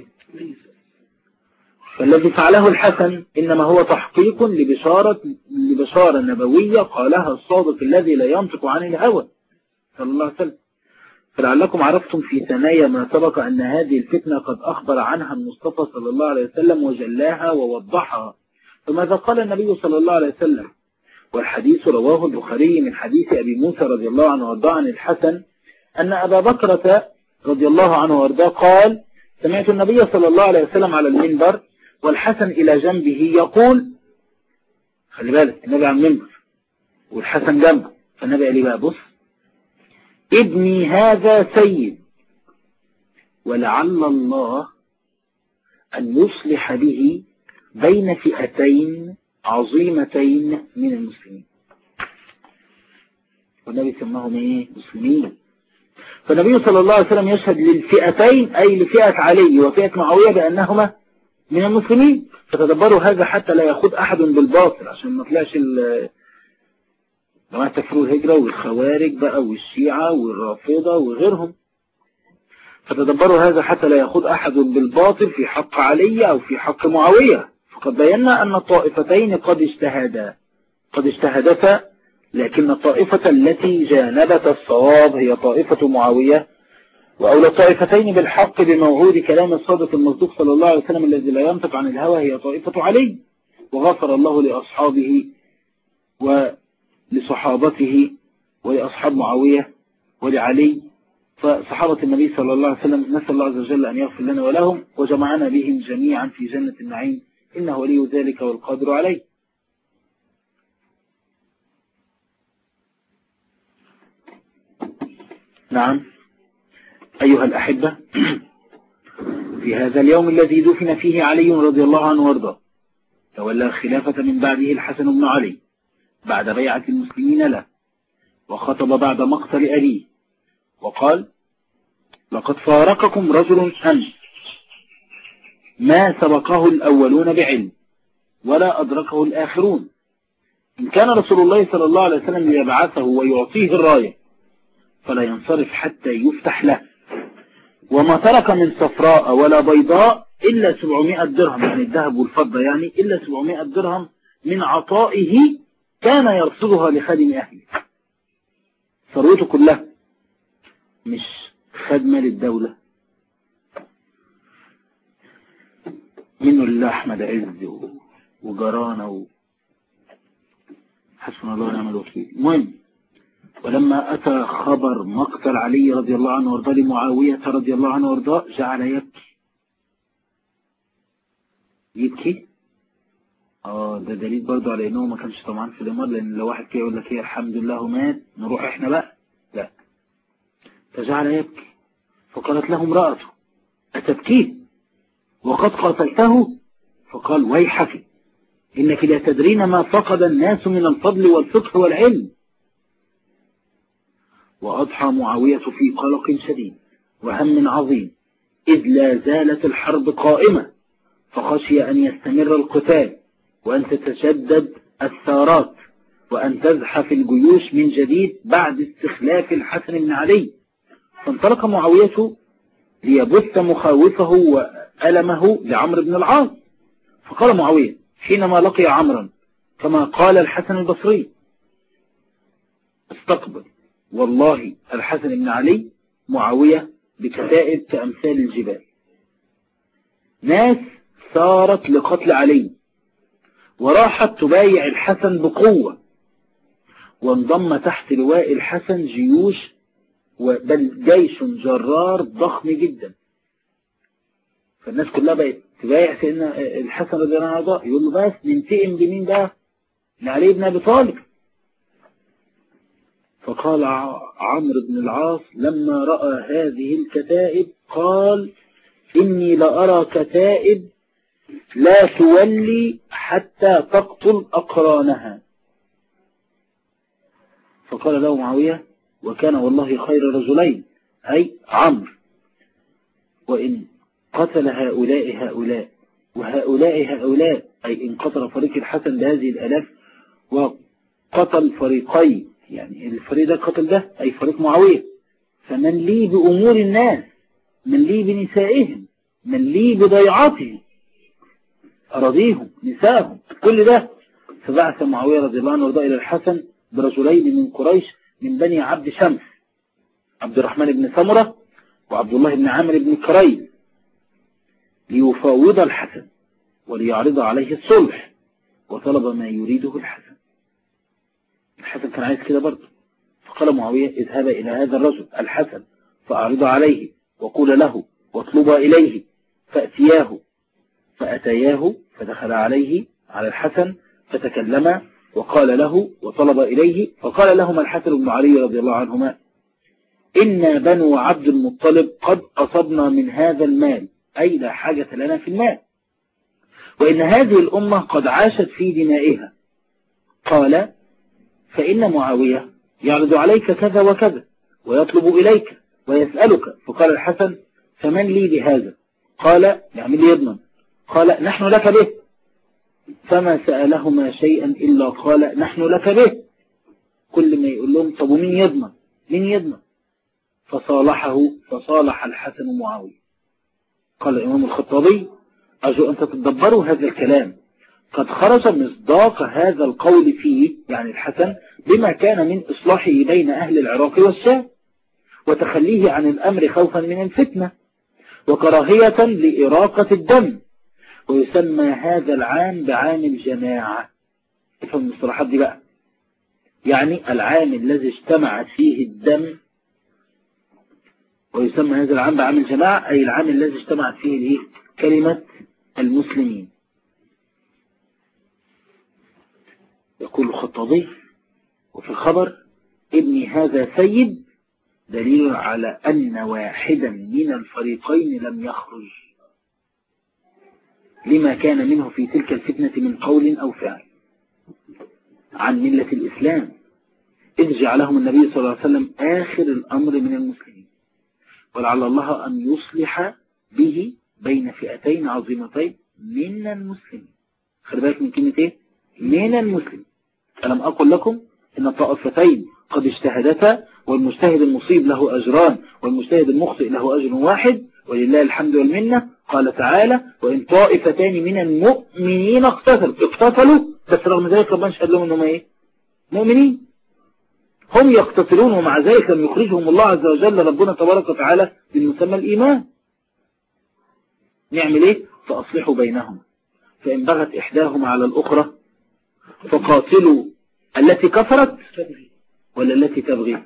فالذي فعله الحسن إنما هو تحقيق لبشارة نبوية قالها الصادق الذي لا ينطق عن الهوى صلى الله عليه وسلم. فلعلكم عرفتم في ثنايا ما سبق أن هذه الفتنة قد أخبر عنها المصطفى صلى الله عليه وسلم وجلاها ووضحها. فماذا قال النبي صلى الله عليه وسلم؟ والحديث رواه البخاري من حديث أبي موسى رضي الله عنه وارضاه عن الحسن أن أبا بكرة رضي الله عنه وارضاه قال: سمعت النبي صلى الله عليه وسلم على المنبر والحسن إلى جنبه يقول، خلي بالك النبي على المنبر والحسن جنبه، فالنبي قال لي بقى: بص، ابني هذا سيد، ولعل الله أن يصلح به بين فئتين عظيمتين من المسلمين. والنبي سماهم مسلمين. فالنبي صلى الله عليه وسلم يشهد للفئتين، أي لفئة علي وفئة معاوية، بأنهما من المسلمين. فتدبروا هذا حتى لا يخوض أحد بالباطل، عشان ما طلعش جماعة تكفير الهجرة والخوارج بقى والشيعة والرافضة وغيرهم. فتدبروا هذا حتى لا يخوض أحد بالباطل في حق علي أو في حق معاوية. فقد بينا أن الطائفتين قد اجتهدتا، لكن الطائفة التي جانبت الصواب هي طائفة معاوية، وأولى الطائفتين بالحق بموعود كلام الصادق المصدوق صلى الله عليه وسلم الذي لا ينطق عن الهوى هي طائفة علي. وغفر الله لأصحابه ولصحابته ولأصحاب معاوية ولعلي، فصحابة النبي صلى الله عليه وسلم نسأل الله عز وجل أن يغفر لنا ولهم وجمعنا بهم جميعا في جنة النعيم، إنه ولي ذلك والقادر عليه. نعم أيها الأحبة، وفي هذا اليوم الذي دفن فيه علي رضي الله عنه وارضاه تولى الخلافة من بعده الحسن بن علي بعد بيعة المسلمين له، وخطب بعد مقتل أبيه وقال: لقد فارقكم رجل أمس ما سبقه الأولون بعلم ولا أدركه الآخرون. إن كان رسول الله صلى الله عليه وسلم ليبعثه ويعطيه الراية فلا ينصرف حتى يفتح له، وما ترك من صفراء ولا بيضاء إلا 700 درهم، يعني الذهب والفضة، يعني إلا 700 درهم من عطائه كان يرصدها لخادم أهله. ثروته كلها مش خدمة للدولة. منه لله أحمد عز وجرانة حسبنا الله ونعم الوكيل. المهم، ولما أتى خبر مقتل علي رضي الله عنه وارضاه لمعاوية رضي الله عنه وارضاه جعل يبكي. ده دليل برضو على انه ما كانش طبعا في الامر، لان لو واحد كده يقول لك ايه الحمد لله مات نروح احنا بقى، لا، فجعل يبكي. فقالت له امرأته: أتبكيه وقد قاتلته؟ فقال: ويحك، إنك لا تدرين ما فقد الناس من الفضل والفقه والعلم. وأضحى معاوية في قلق شديد وهم عظيم، إذ لا زالت الحرب قائمة، فخشي أن يستمر القتال وأن تتشدد الثارات وأن تزحف الجيوش من جديد بعد استخلاف الحسن بن علي. فانطلق معاوية ليبث مخاوفه وألمه لعمرو بن العاص. فقال معاوية حينما لقي عمرا كما قال الحسن البصري: استقبل والله الحسن بن علي معاوية بكتائب كأمثال الجبال. ناس صارت لقتل علي وراحت تبايع الحسن بقوة، وانضم تحت لواء الحسن جيوش، بل جيش جرار ضخم جدا. فالناس كلها بقت تبايع سيدنا الحسن رضي الله عنه، يقول له بس ننتقم بمين بقى؟ لعلي بن أبي طالب. فقال عمرو بن العاص لما رأى هذه الكتائب قال: إني لأرى كتائب لا تولي حتى تقتل أقرانها. فقال له معاوية: وكان والله خير رجلين، أي عمرو، وإن قتل هؤلاء وهؤلاء أي إن قتل فريق الحسن بهذه الآلاف وقتل فريقين، يعني الفريق ده قتل ده أي فريق معاوية، فمن لي بأمور الناس، من لي بنسائهم، من لي بضيعاتهم، أراضيهم، نسائهم، كل ده. فبعث معاوية رضي الله عنه وارضاه إلى الحسن برجلين من قريش من بني عبد شمس، عبد الرحمن بن سمرة وعبد الله بن عامر بن كريم، ليفاوض الحسن وليعرض عليه الصلح، وطلب ما يريده الحسن. الحسن كان عايز كده برضه. فقال معاوية: اذهب إلى هذا الرجل الحسن فأعرض عليه وقول له واطلب إليه، فأتياه. فأتياه فدخل عليه على الحسن فتكلم وقال له وطلب إليه. فقال لهما الحسن بن علي رضي الله عنهما: إنا بنو عبد المطلب قد أصبنا من هذا المال، أي لا حاجة لنا في المال، وإن هذه الأمة قد عاشت في دمائها. قال: فإن معاوية يعرض عليك كذا وكذا ويطلب إليك ويسألك. فقال الحسن: فمن لي بهذا؟ قال: يعمل لي يضمن. قال: نحن لك به. فما سألهما شيئا إلا قال: نحن لك به. كل ما يقول لهم: طب ومين يضمن؟ مين يضمن؟ فصالح الحسن معاوية. قال الإمام الخطابي: أرجو أن تتدبروا هذا الكلام، قد خرج مصداق هذا القول فيه، يعني الحسن، بما كان من إصلاحه بين أهل العراق والشام، وتخليه عن الأمر خوفا من الفتنة وكراهية لإراقة الدم، ويسمى هذا العام بعام الجماعة. افهم المصطلحات دي بقى، يعني العام الذي اجتمعت فيه الدم، ويسمى هذا العام بعام الجماعة، أي العام الذي اجتمعت فيه كلمة المسلمين. يقول الخطابي: وفي الخبر: ابني هذا سيد، دليل على أن واحدا من الفريقين لم يخرج. لما كان منه في تلك الفتنة من قول أو فعل عن ملة الإسلام، إذ جعلهم النبي صلى الله عليه وسلم آخر الأمر من المسلمين، ولعل الله أن يصلح به بين فئتين عظيمتين من المسلمين. خلي بالك من كلمة إيه؟ من المسلمين. ألم أقل لكم إن الطائفتين قد اجتهدتا، والمجتهد المصيب له أجران والمجتهد المخطئ له أجر واحد، ولله الحمد والمنة. قال تعالى: وإن طائفتان من المؤمنين اقتتلوا، بس رغم ذلك ربنا شهد لهم إنهم إيه؟ مؤمنين. هم يقتتلون ومع ذلك لم يخرجهم الله عز وجل ربنا تبارك وتعالى بالمسمى الإيمان. نعمل إيه؟ فأصلحوا بينهم، فإن بغت إحداهما على الأخرى فقاتلوا التي كفرت ولا التي تبغي.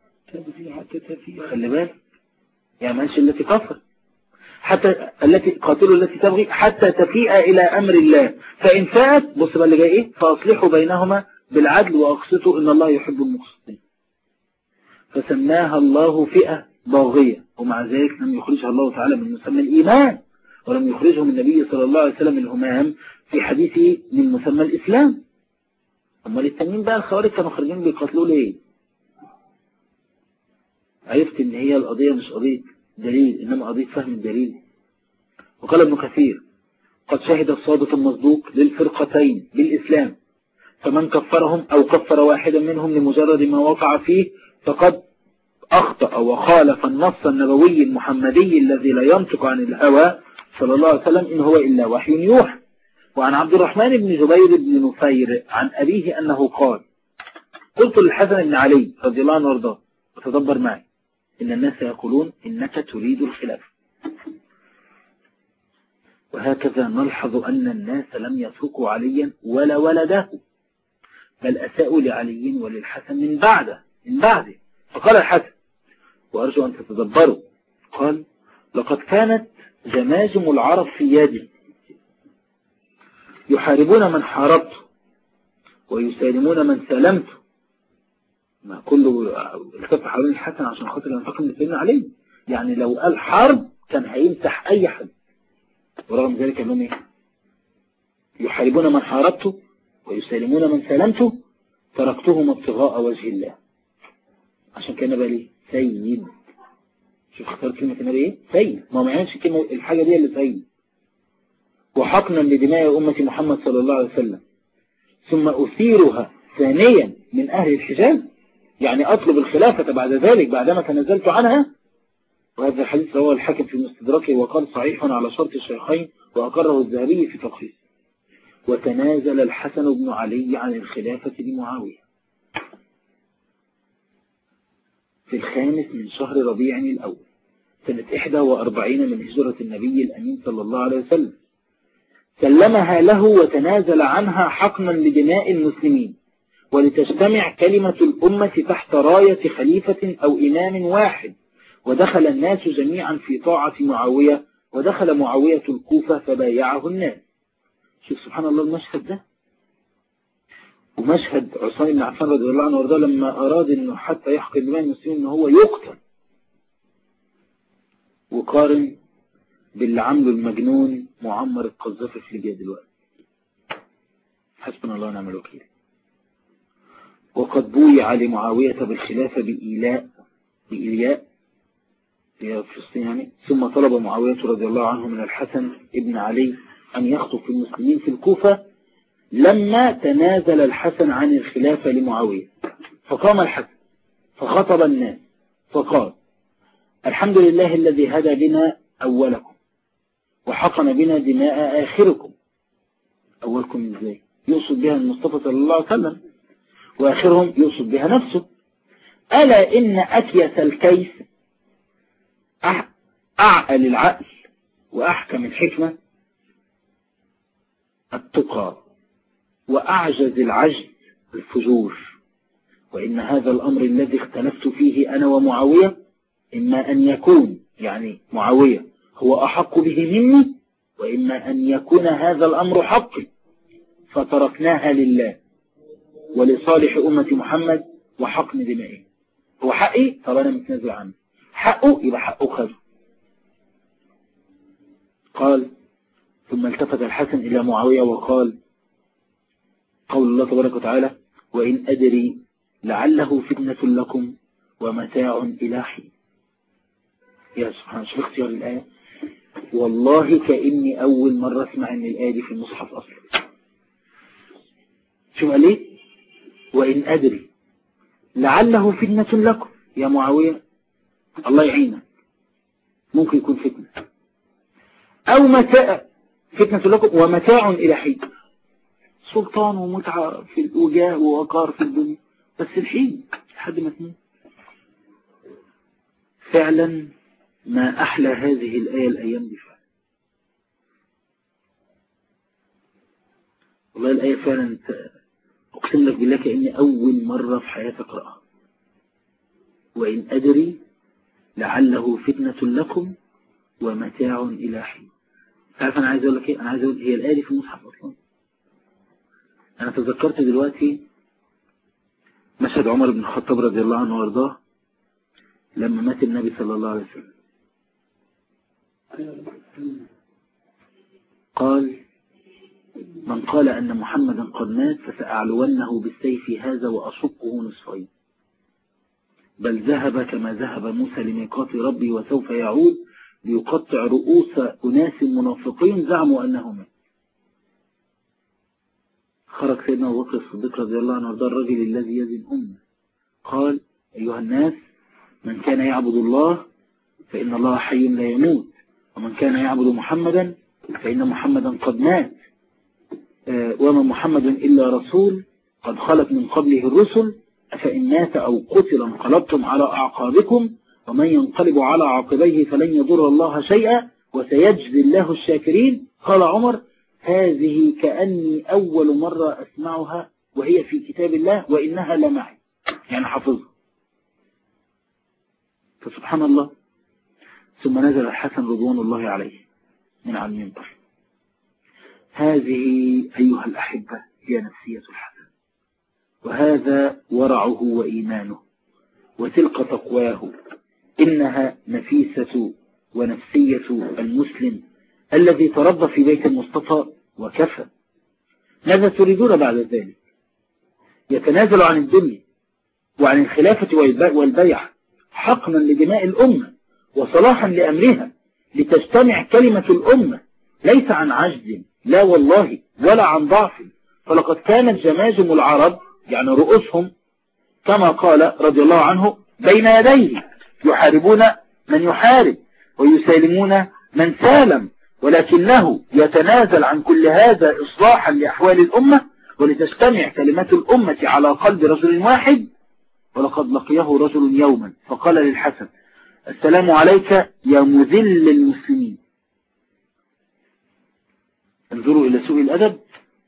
خلي بالك، يعني ماشي التي كفرت حتى التي قاتلوا التي تبغي حتى تفيء إلى أمر الله، فإن فاءت، بص بقى اللي جاي إيه؟ فأصلحوا بينهما بالعدل وأقسطوا إن الله يحب المقسطين. فسماها الله فئة باغية، ومع ذلك لم يخرجها الله تعالى من مسمى الإيمان، ولم يخرجهم النبي صلى الله عليه وسلم الهمام في حديثه من مسمى الإسلام. أما التانيين بقى الخوارج كانوا خارجين بيقاتلوا ليه؟ عرفت إن هي القضية مش قضية دليل، إنما قضية فهم الدليل. وقال ابن كثير: قد شهد الصادق المصدوق للفرقتين بالإسلام، فمن كفرهم أو كفر واحدا منهم لمجرد ما وقع فيه فقد أخطأ وخالف النص النبوي المحمدي الذي لا ينطق عن الهوى صلى الله عليه وسلم إن هو إلا وحي يوحى. وعن عبد الرحمن بن جبير بن نفير عن أبيه أنه قال: قلت للحسن بن علي رضي الله عنه وارضاه: وتدبر معي، إن الناس يقولون إنك تريد الخلافة. وهكذا نلحظ أن الناس لم يتركوا عليا ولا ولده، بل أساءوا لعلي وللحسن من بعده. فقال الحسن، وأرجو أن تتدبروا، قال: لقد كانت جماجم العرب في يدي يحاربون من حاربته ويسالمون من سالمته. ما كله التف حوالين الحسن عشان خاطر ينتقم من سيدنا علي، يعني لو قال حرب كان هيمسح أي حد، ورغم ذلك أنهم إيه؟ يحاربون من حاربته ويسالمون من سالمته، تركتهم ابتغاء وجه الله. عشان كان بقى ليه سيد. شوف اختار كلمة النبي ايه؟ سيد. ما معناش كلمة الحاجة دي اللي سيد. وحقنا لدماء أمة محمد صلى الله عليه وسلم، ثم أثيرها ثانيا من أهل الحجاز، يعني أطلب الخلافة بعد ذلك بعدما تنزلت عنها. وهذا الحديث رواه الحاكم في مستدركه وقال صحيح على شرط الشيخين، وأقره الذهبي في تلخيص. وتنازل الحسن بن علي عن الخلافة لمعاوية في 5 من شهر ربيع الأول سنة 41 من هجرة النبي الأمين صلى الله عليه وسلم، سلمها له وتنازل عنها حقنا لدماء المسلمين، ولتجتمع كلمة الأمة تحت راية خليفة أو إمام واحد. ودخل الناس جميعا في طاعة معاوية، ودخل معاوية الكوفة فبايعه الناس. شوف سبحان الله المشهد ده. ومشهد عثمان بن عفان رضي الله عنه وارضاه لما أراد أنه حتى يحقن دماء المسلمين أنه هو يقتل، وقارن باللي عمله المجنون معمر القذافي في ليبيا دلوقتي. حسبنا الله ونعم الوكيل. وقد بويع لمعاوية بالخلافة بإيلاء في فلسطين يعني. ثم طلب معاوية رضي الله عنه من الحسن ابن علي أن يخطف المسلمين في الكوفة لما تنازل الحسن عن الخلافة لمعاوية. فقام الحسن فخطب الناس فقال: الحمد لله الذي هدى بنا أولكم وحقن بنا دماء آخركم. أولكم إزاي؟ يقصد بها المصطفى صلى الله عليه وسلم، وآخرهم يقصد بها نفسه. ألا إن أكيس الكيس أعقل العقل وأحكم الحكمة التقى، وأعجز العجز الفجور. وإن هذا الأمر الذي اختلفت فيه أنا ومعاوية إما أن يكون يعني معاوية هو أحق به مني، وإما أن يكون هذا الأمر حقي، فتركناها لله ولصالح أمة محمد وحقن دمائه. هو حقي، طب أنا متنازل عنه. حقه يبقى حقه خذ. قال: ثم ثم التفت الحسن إلى معاوية وقال: قول الله تبارك وتعالى: وإن أدري لعله فتنة لكم ومتاع إلى حين. يا سبحان، شوف اختيار الآية، والله كأني أول مرة أسمع أن الآية دي في المصحف أصلا. شوف قال إيه؟ وإن أدري لعله فتنة لكم. يا معاوية الله يعينك، ممكن يكون فتنة أو متاع، فتنة لكم ومتاع إلى حين. سلطان ومتعة في الوجاه ووقار في الدنيا، بس الحين لحد ما تموت. فعلا ما أحلى هذه الآية الأيام دي فعلا. والله الآية فعلا أقسم لك بالله كأني أول مرة في حياتي أقرأها. وإن أدري لعله فتنة لكم ومتاع إلى حين. تعرف أنا عايز أقول لك إيه؟ أنا عايز أقول هي الآية دي في المصحف أصلا. أنا تذكرت دلوقتي مشهد عمر بن الخطاب رضي الله عنه وارضاه لما مات النبي صلى الله عليه وسلم. قال: من قال أن محمدا قد مات فسأعلونه بالسيف هذا وأشقه نصفين، بل ذهب كما ذهب موسى لميقات ربي وسوف يعود ليقطع رؤوس أناس منافقين زعموا أنه مات. خرج سيدنا أبو بكر الصديق رضي الله عنه وارضاه الرجل الذي يزن أمه، قال: أيها الناس، من كان يعبد الله فإن الله حي لا يموت، ومن كان يعبد محمدا فإن محمدا قد مات، وما محمد إلا رسول قد خلت من قبله الرسل، أفإن مات أو قتل انقلبتم على أعقابكم، ومن ينقلب على عقبيه فلن يضر الله شيئا وسيجزي الله الشاكرين. قال عمر: هذه كأني أول مرة أسمعها وهي في كتاب الله وإنها لمعي، يعني حفظها. فسبحان الله. ثم نزل الحسن رضوان الله عليه من على المنبر. هذه أيها الأحبة هي نفسية الحسن، وهذا ورعه وإيمانه، وتلك تقواه. إنها نفيسة ونفسية المسلم الذي تربى في بيت المصطفى وكفى. ماذا تريدون بعد ذلك؟ يتنازل عن الدنيا وعن الخلافة والبيع حقنا لدماء الأمة وصلاحا لأمرها، لتجتمع كلمة الأمة، ليس عن عجز، لا والله، ولا عن ضعف. فلقد كانت جماجم العرب، يعني رؤوسهم، كما قال رضي الله عنه: بين يديه، يحاربون من يحارب ويسالمون من سالم، ولكنه يتنازل عن كل هذا إصلاحا لأحوال الأمة ولتجتمع كلمة الأمة على قلب رجل واحد. ولقد لقيه رجل يوما فقال للحسن: السلام عليك يا مذل المسلمين. انظروا إلى سوء الأدب.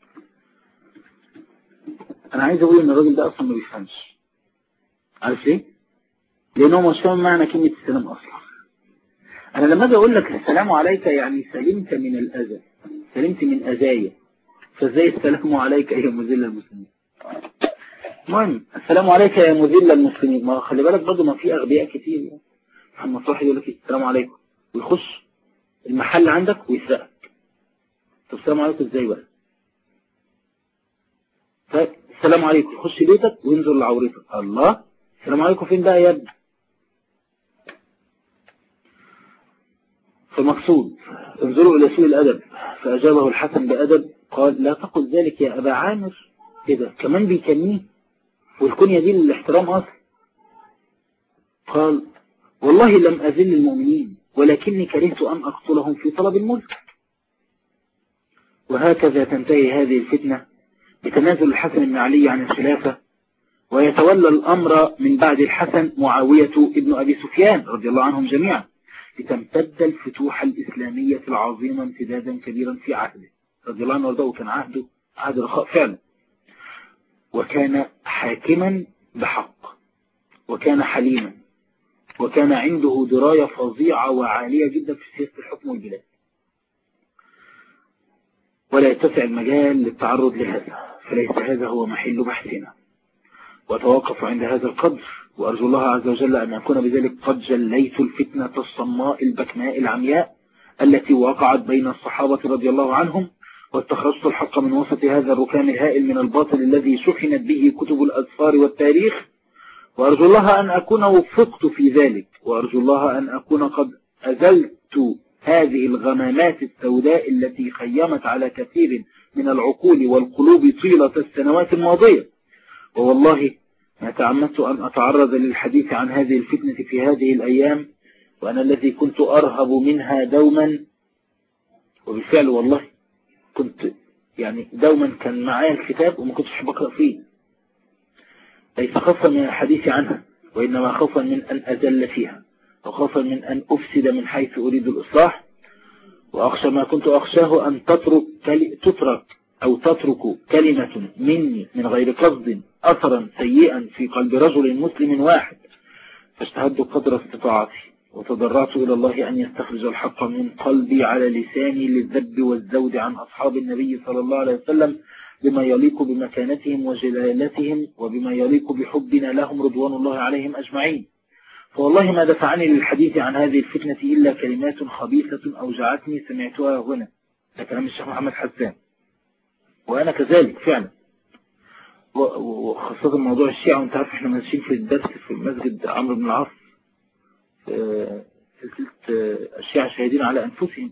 أنا عايز أقول إن الراجل ده أصلا ما بيفهمش. عارف ليه؟ لأنه مش فاهم معنى كلمة السلام أصلا. أنا لما أجي أقول لك السلام عليك يعني سلمت من الأذى، سلمت من أذايا، فازاي السلام عليك يا مذل المسلمين؟ المهم السلام عليك يا مذل المسلمين. ما خلي بالك برضه، ما في أغبياء كتير يعني. محمد صاحب يقول لك السلام عليكم ويخش المحل عندك ويسرقك. طب السلام عليكم ازاي بقى؟ السلام عليكم يخش بيتك وينظر لعورتك. الله، السلام عليكم فين بقى يا ابني؟ فالمقصود انظروا إلى سوء الأدب. فأجابه الحسن بأدب قال: لا تقل ذلك يا أبا عامر. كده كمان بيكنيه، والكنية دي للاحترام أصلا. قال: والله لم أذل المؤمنين، ولكني كرهت أن أقتلهم في طلب الملك. وهكذا تنتهي هذه الفتنة بتنازل الحسن بن علي عن الخلافة، ويتولى الأمر من بعد الحسن معاوية ابن أبي سفيان رضي الله عنهم جميعا، لتمتد الفتوح الإسلامية العظيمة امتدادا كبيرا في عهده رضي الله عنه وارضاه. كان عهده عهد رخاء فعلا، وكان حاكما بحق، وكان حليما، وكان عنده دراية فظيعة وعالية جدا في سياسة الحكم والبلاد. ولا يتسع المجال للتعرض لهذا، فليس هذا هو محل بحثنا. وتوقف عند هذا القدر، وأرجو الله عز وجل أن يكون بذلك قد جليت الفتنة الصماء البكماء العمياء التي وقعت بين الصحابة رضي الله عنهم، واستخرجت الحق من وسط هذا الركام الهائل من الباطل الذي شحنت به كتب الأذفار والتاريخ، وأرجو الله أن أكون وفقت في ذلك، وأرجو الله أن أكون قد أزلت هذه الغمامات السوداء التي خيمت على كثير من العقول والقلوب طيلة السنوات الماضية. ووالله ما تعمدت أن أتعرض للحديث عن هذه الفتنة في هذه الأيام وأنا الذي كنت أرهب منها دوما. وبالفعل والله كنت يعني دوما كان معايا الكتاب وما كنتش بقرأ فيه، ليس خوفا من الحديث عنها، وإنما خوفا من أن أزل فيها، وخوفا من أن أفسد من حيث أريد الإصلاح. وأخشى ما كنت أخشاه أن تترك كلمة مني من غير قصد أثرا سيئا في قلب رجل مسلم واحد. فاجتهدت قدر استطاعتي وتضرعت إلى الله أن يستخرج الحق من قلبي على لساني للذب والزود عن أصحاب النبي صلى الله عليه وسلم بما يليق بمكانتهم وجلالتهم وبما يليق بحبنا لهم رضوان الله عليهم أجمعين. فوالله ما دفعني للحديث عن هذه الفتنة إلا كلمات خبيثة أوجعتني سمعتها هنا. ده كلام الشيخ محمد حسان، وأنا كذلك فعلا. وخاصة موضوع الشيعة، وانت عارف احنا ماشيين في الدرس في مسجد عمرو بن العاص سلسلة الشيعة شاهدين على أنفسهم.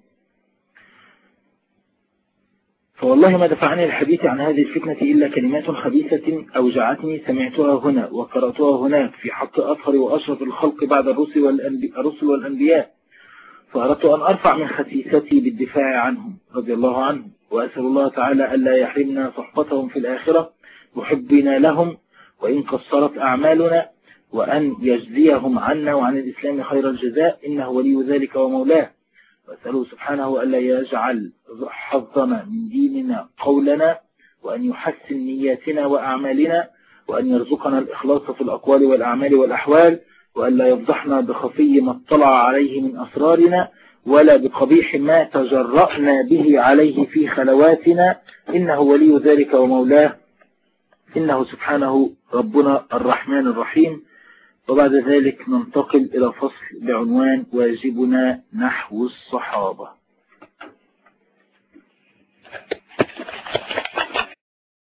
فوالله ما دفعني الحديث عن هذه الفتنة إلا كلمات خبيثة أوجعتني سمعتها هنا وقرأتها هناك في حق أطهر وأشرف الخلق بعد الرسل والأنبياء. فأردت أن أرفع من خسيستي بالدفاع عنهم رضي الله عنهم، وأسأل الله تعالى ألا يحرمنا صحبتهم في الآخرة وحبنا لهم وإن قصرت أعمالنا، وأن يجزيهم عنا وعن الإسلام خير الجزاء، إنه ولي ذلك ومولاه. وأسأله سبحانه ألا يجعل حظنا من ديننا قولنا، وأن يحسن نياتنا وأعمالنا، وأن يرزقنا الإخلاص في الأقوال والأعمال والأحوال، وألا يفضحنا بخفي ما اطلع عليه من أسرارنا، ولا بقبيح ما تجرأنا به عليه في خلواتنا، إنه ولي ذلك ومولاه، إنه سبحانه ربنا الرحمن الرحيم. وبعد ذلك ننتقل إلى فصل بعنوان واجبنا نحو الصحابة.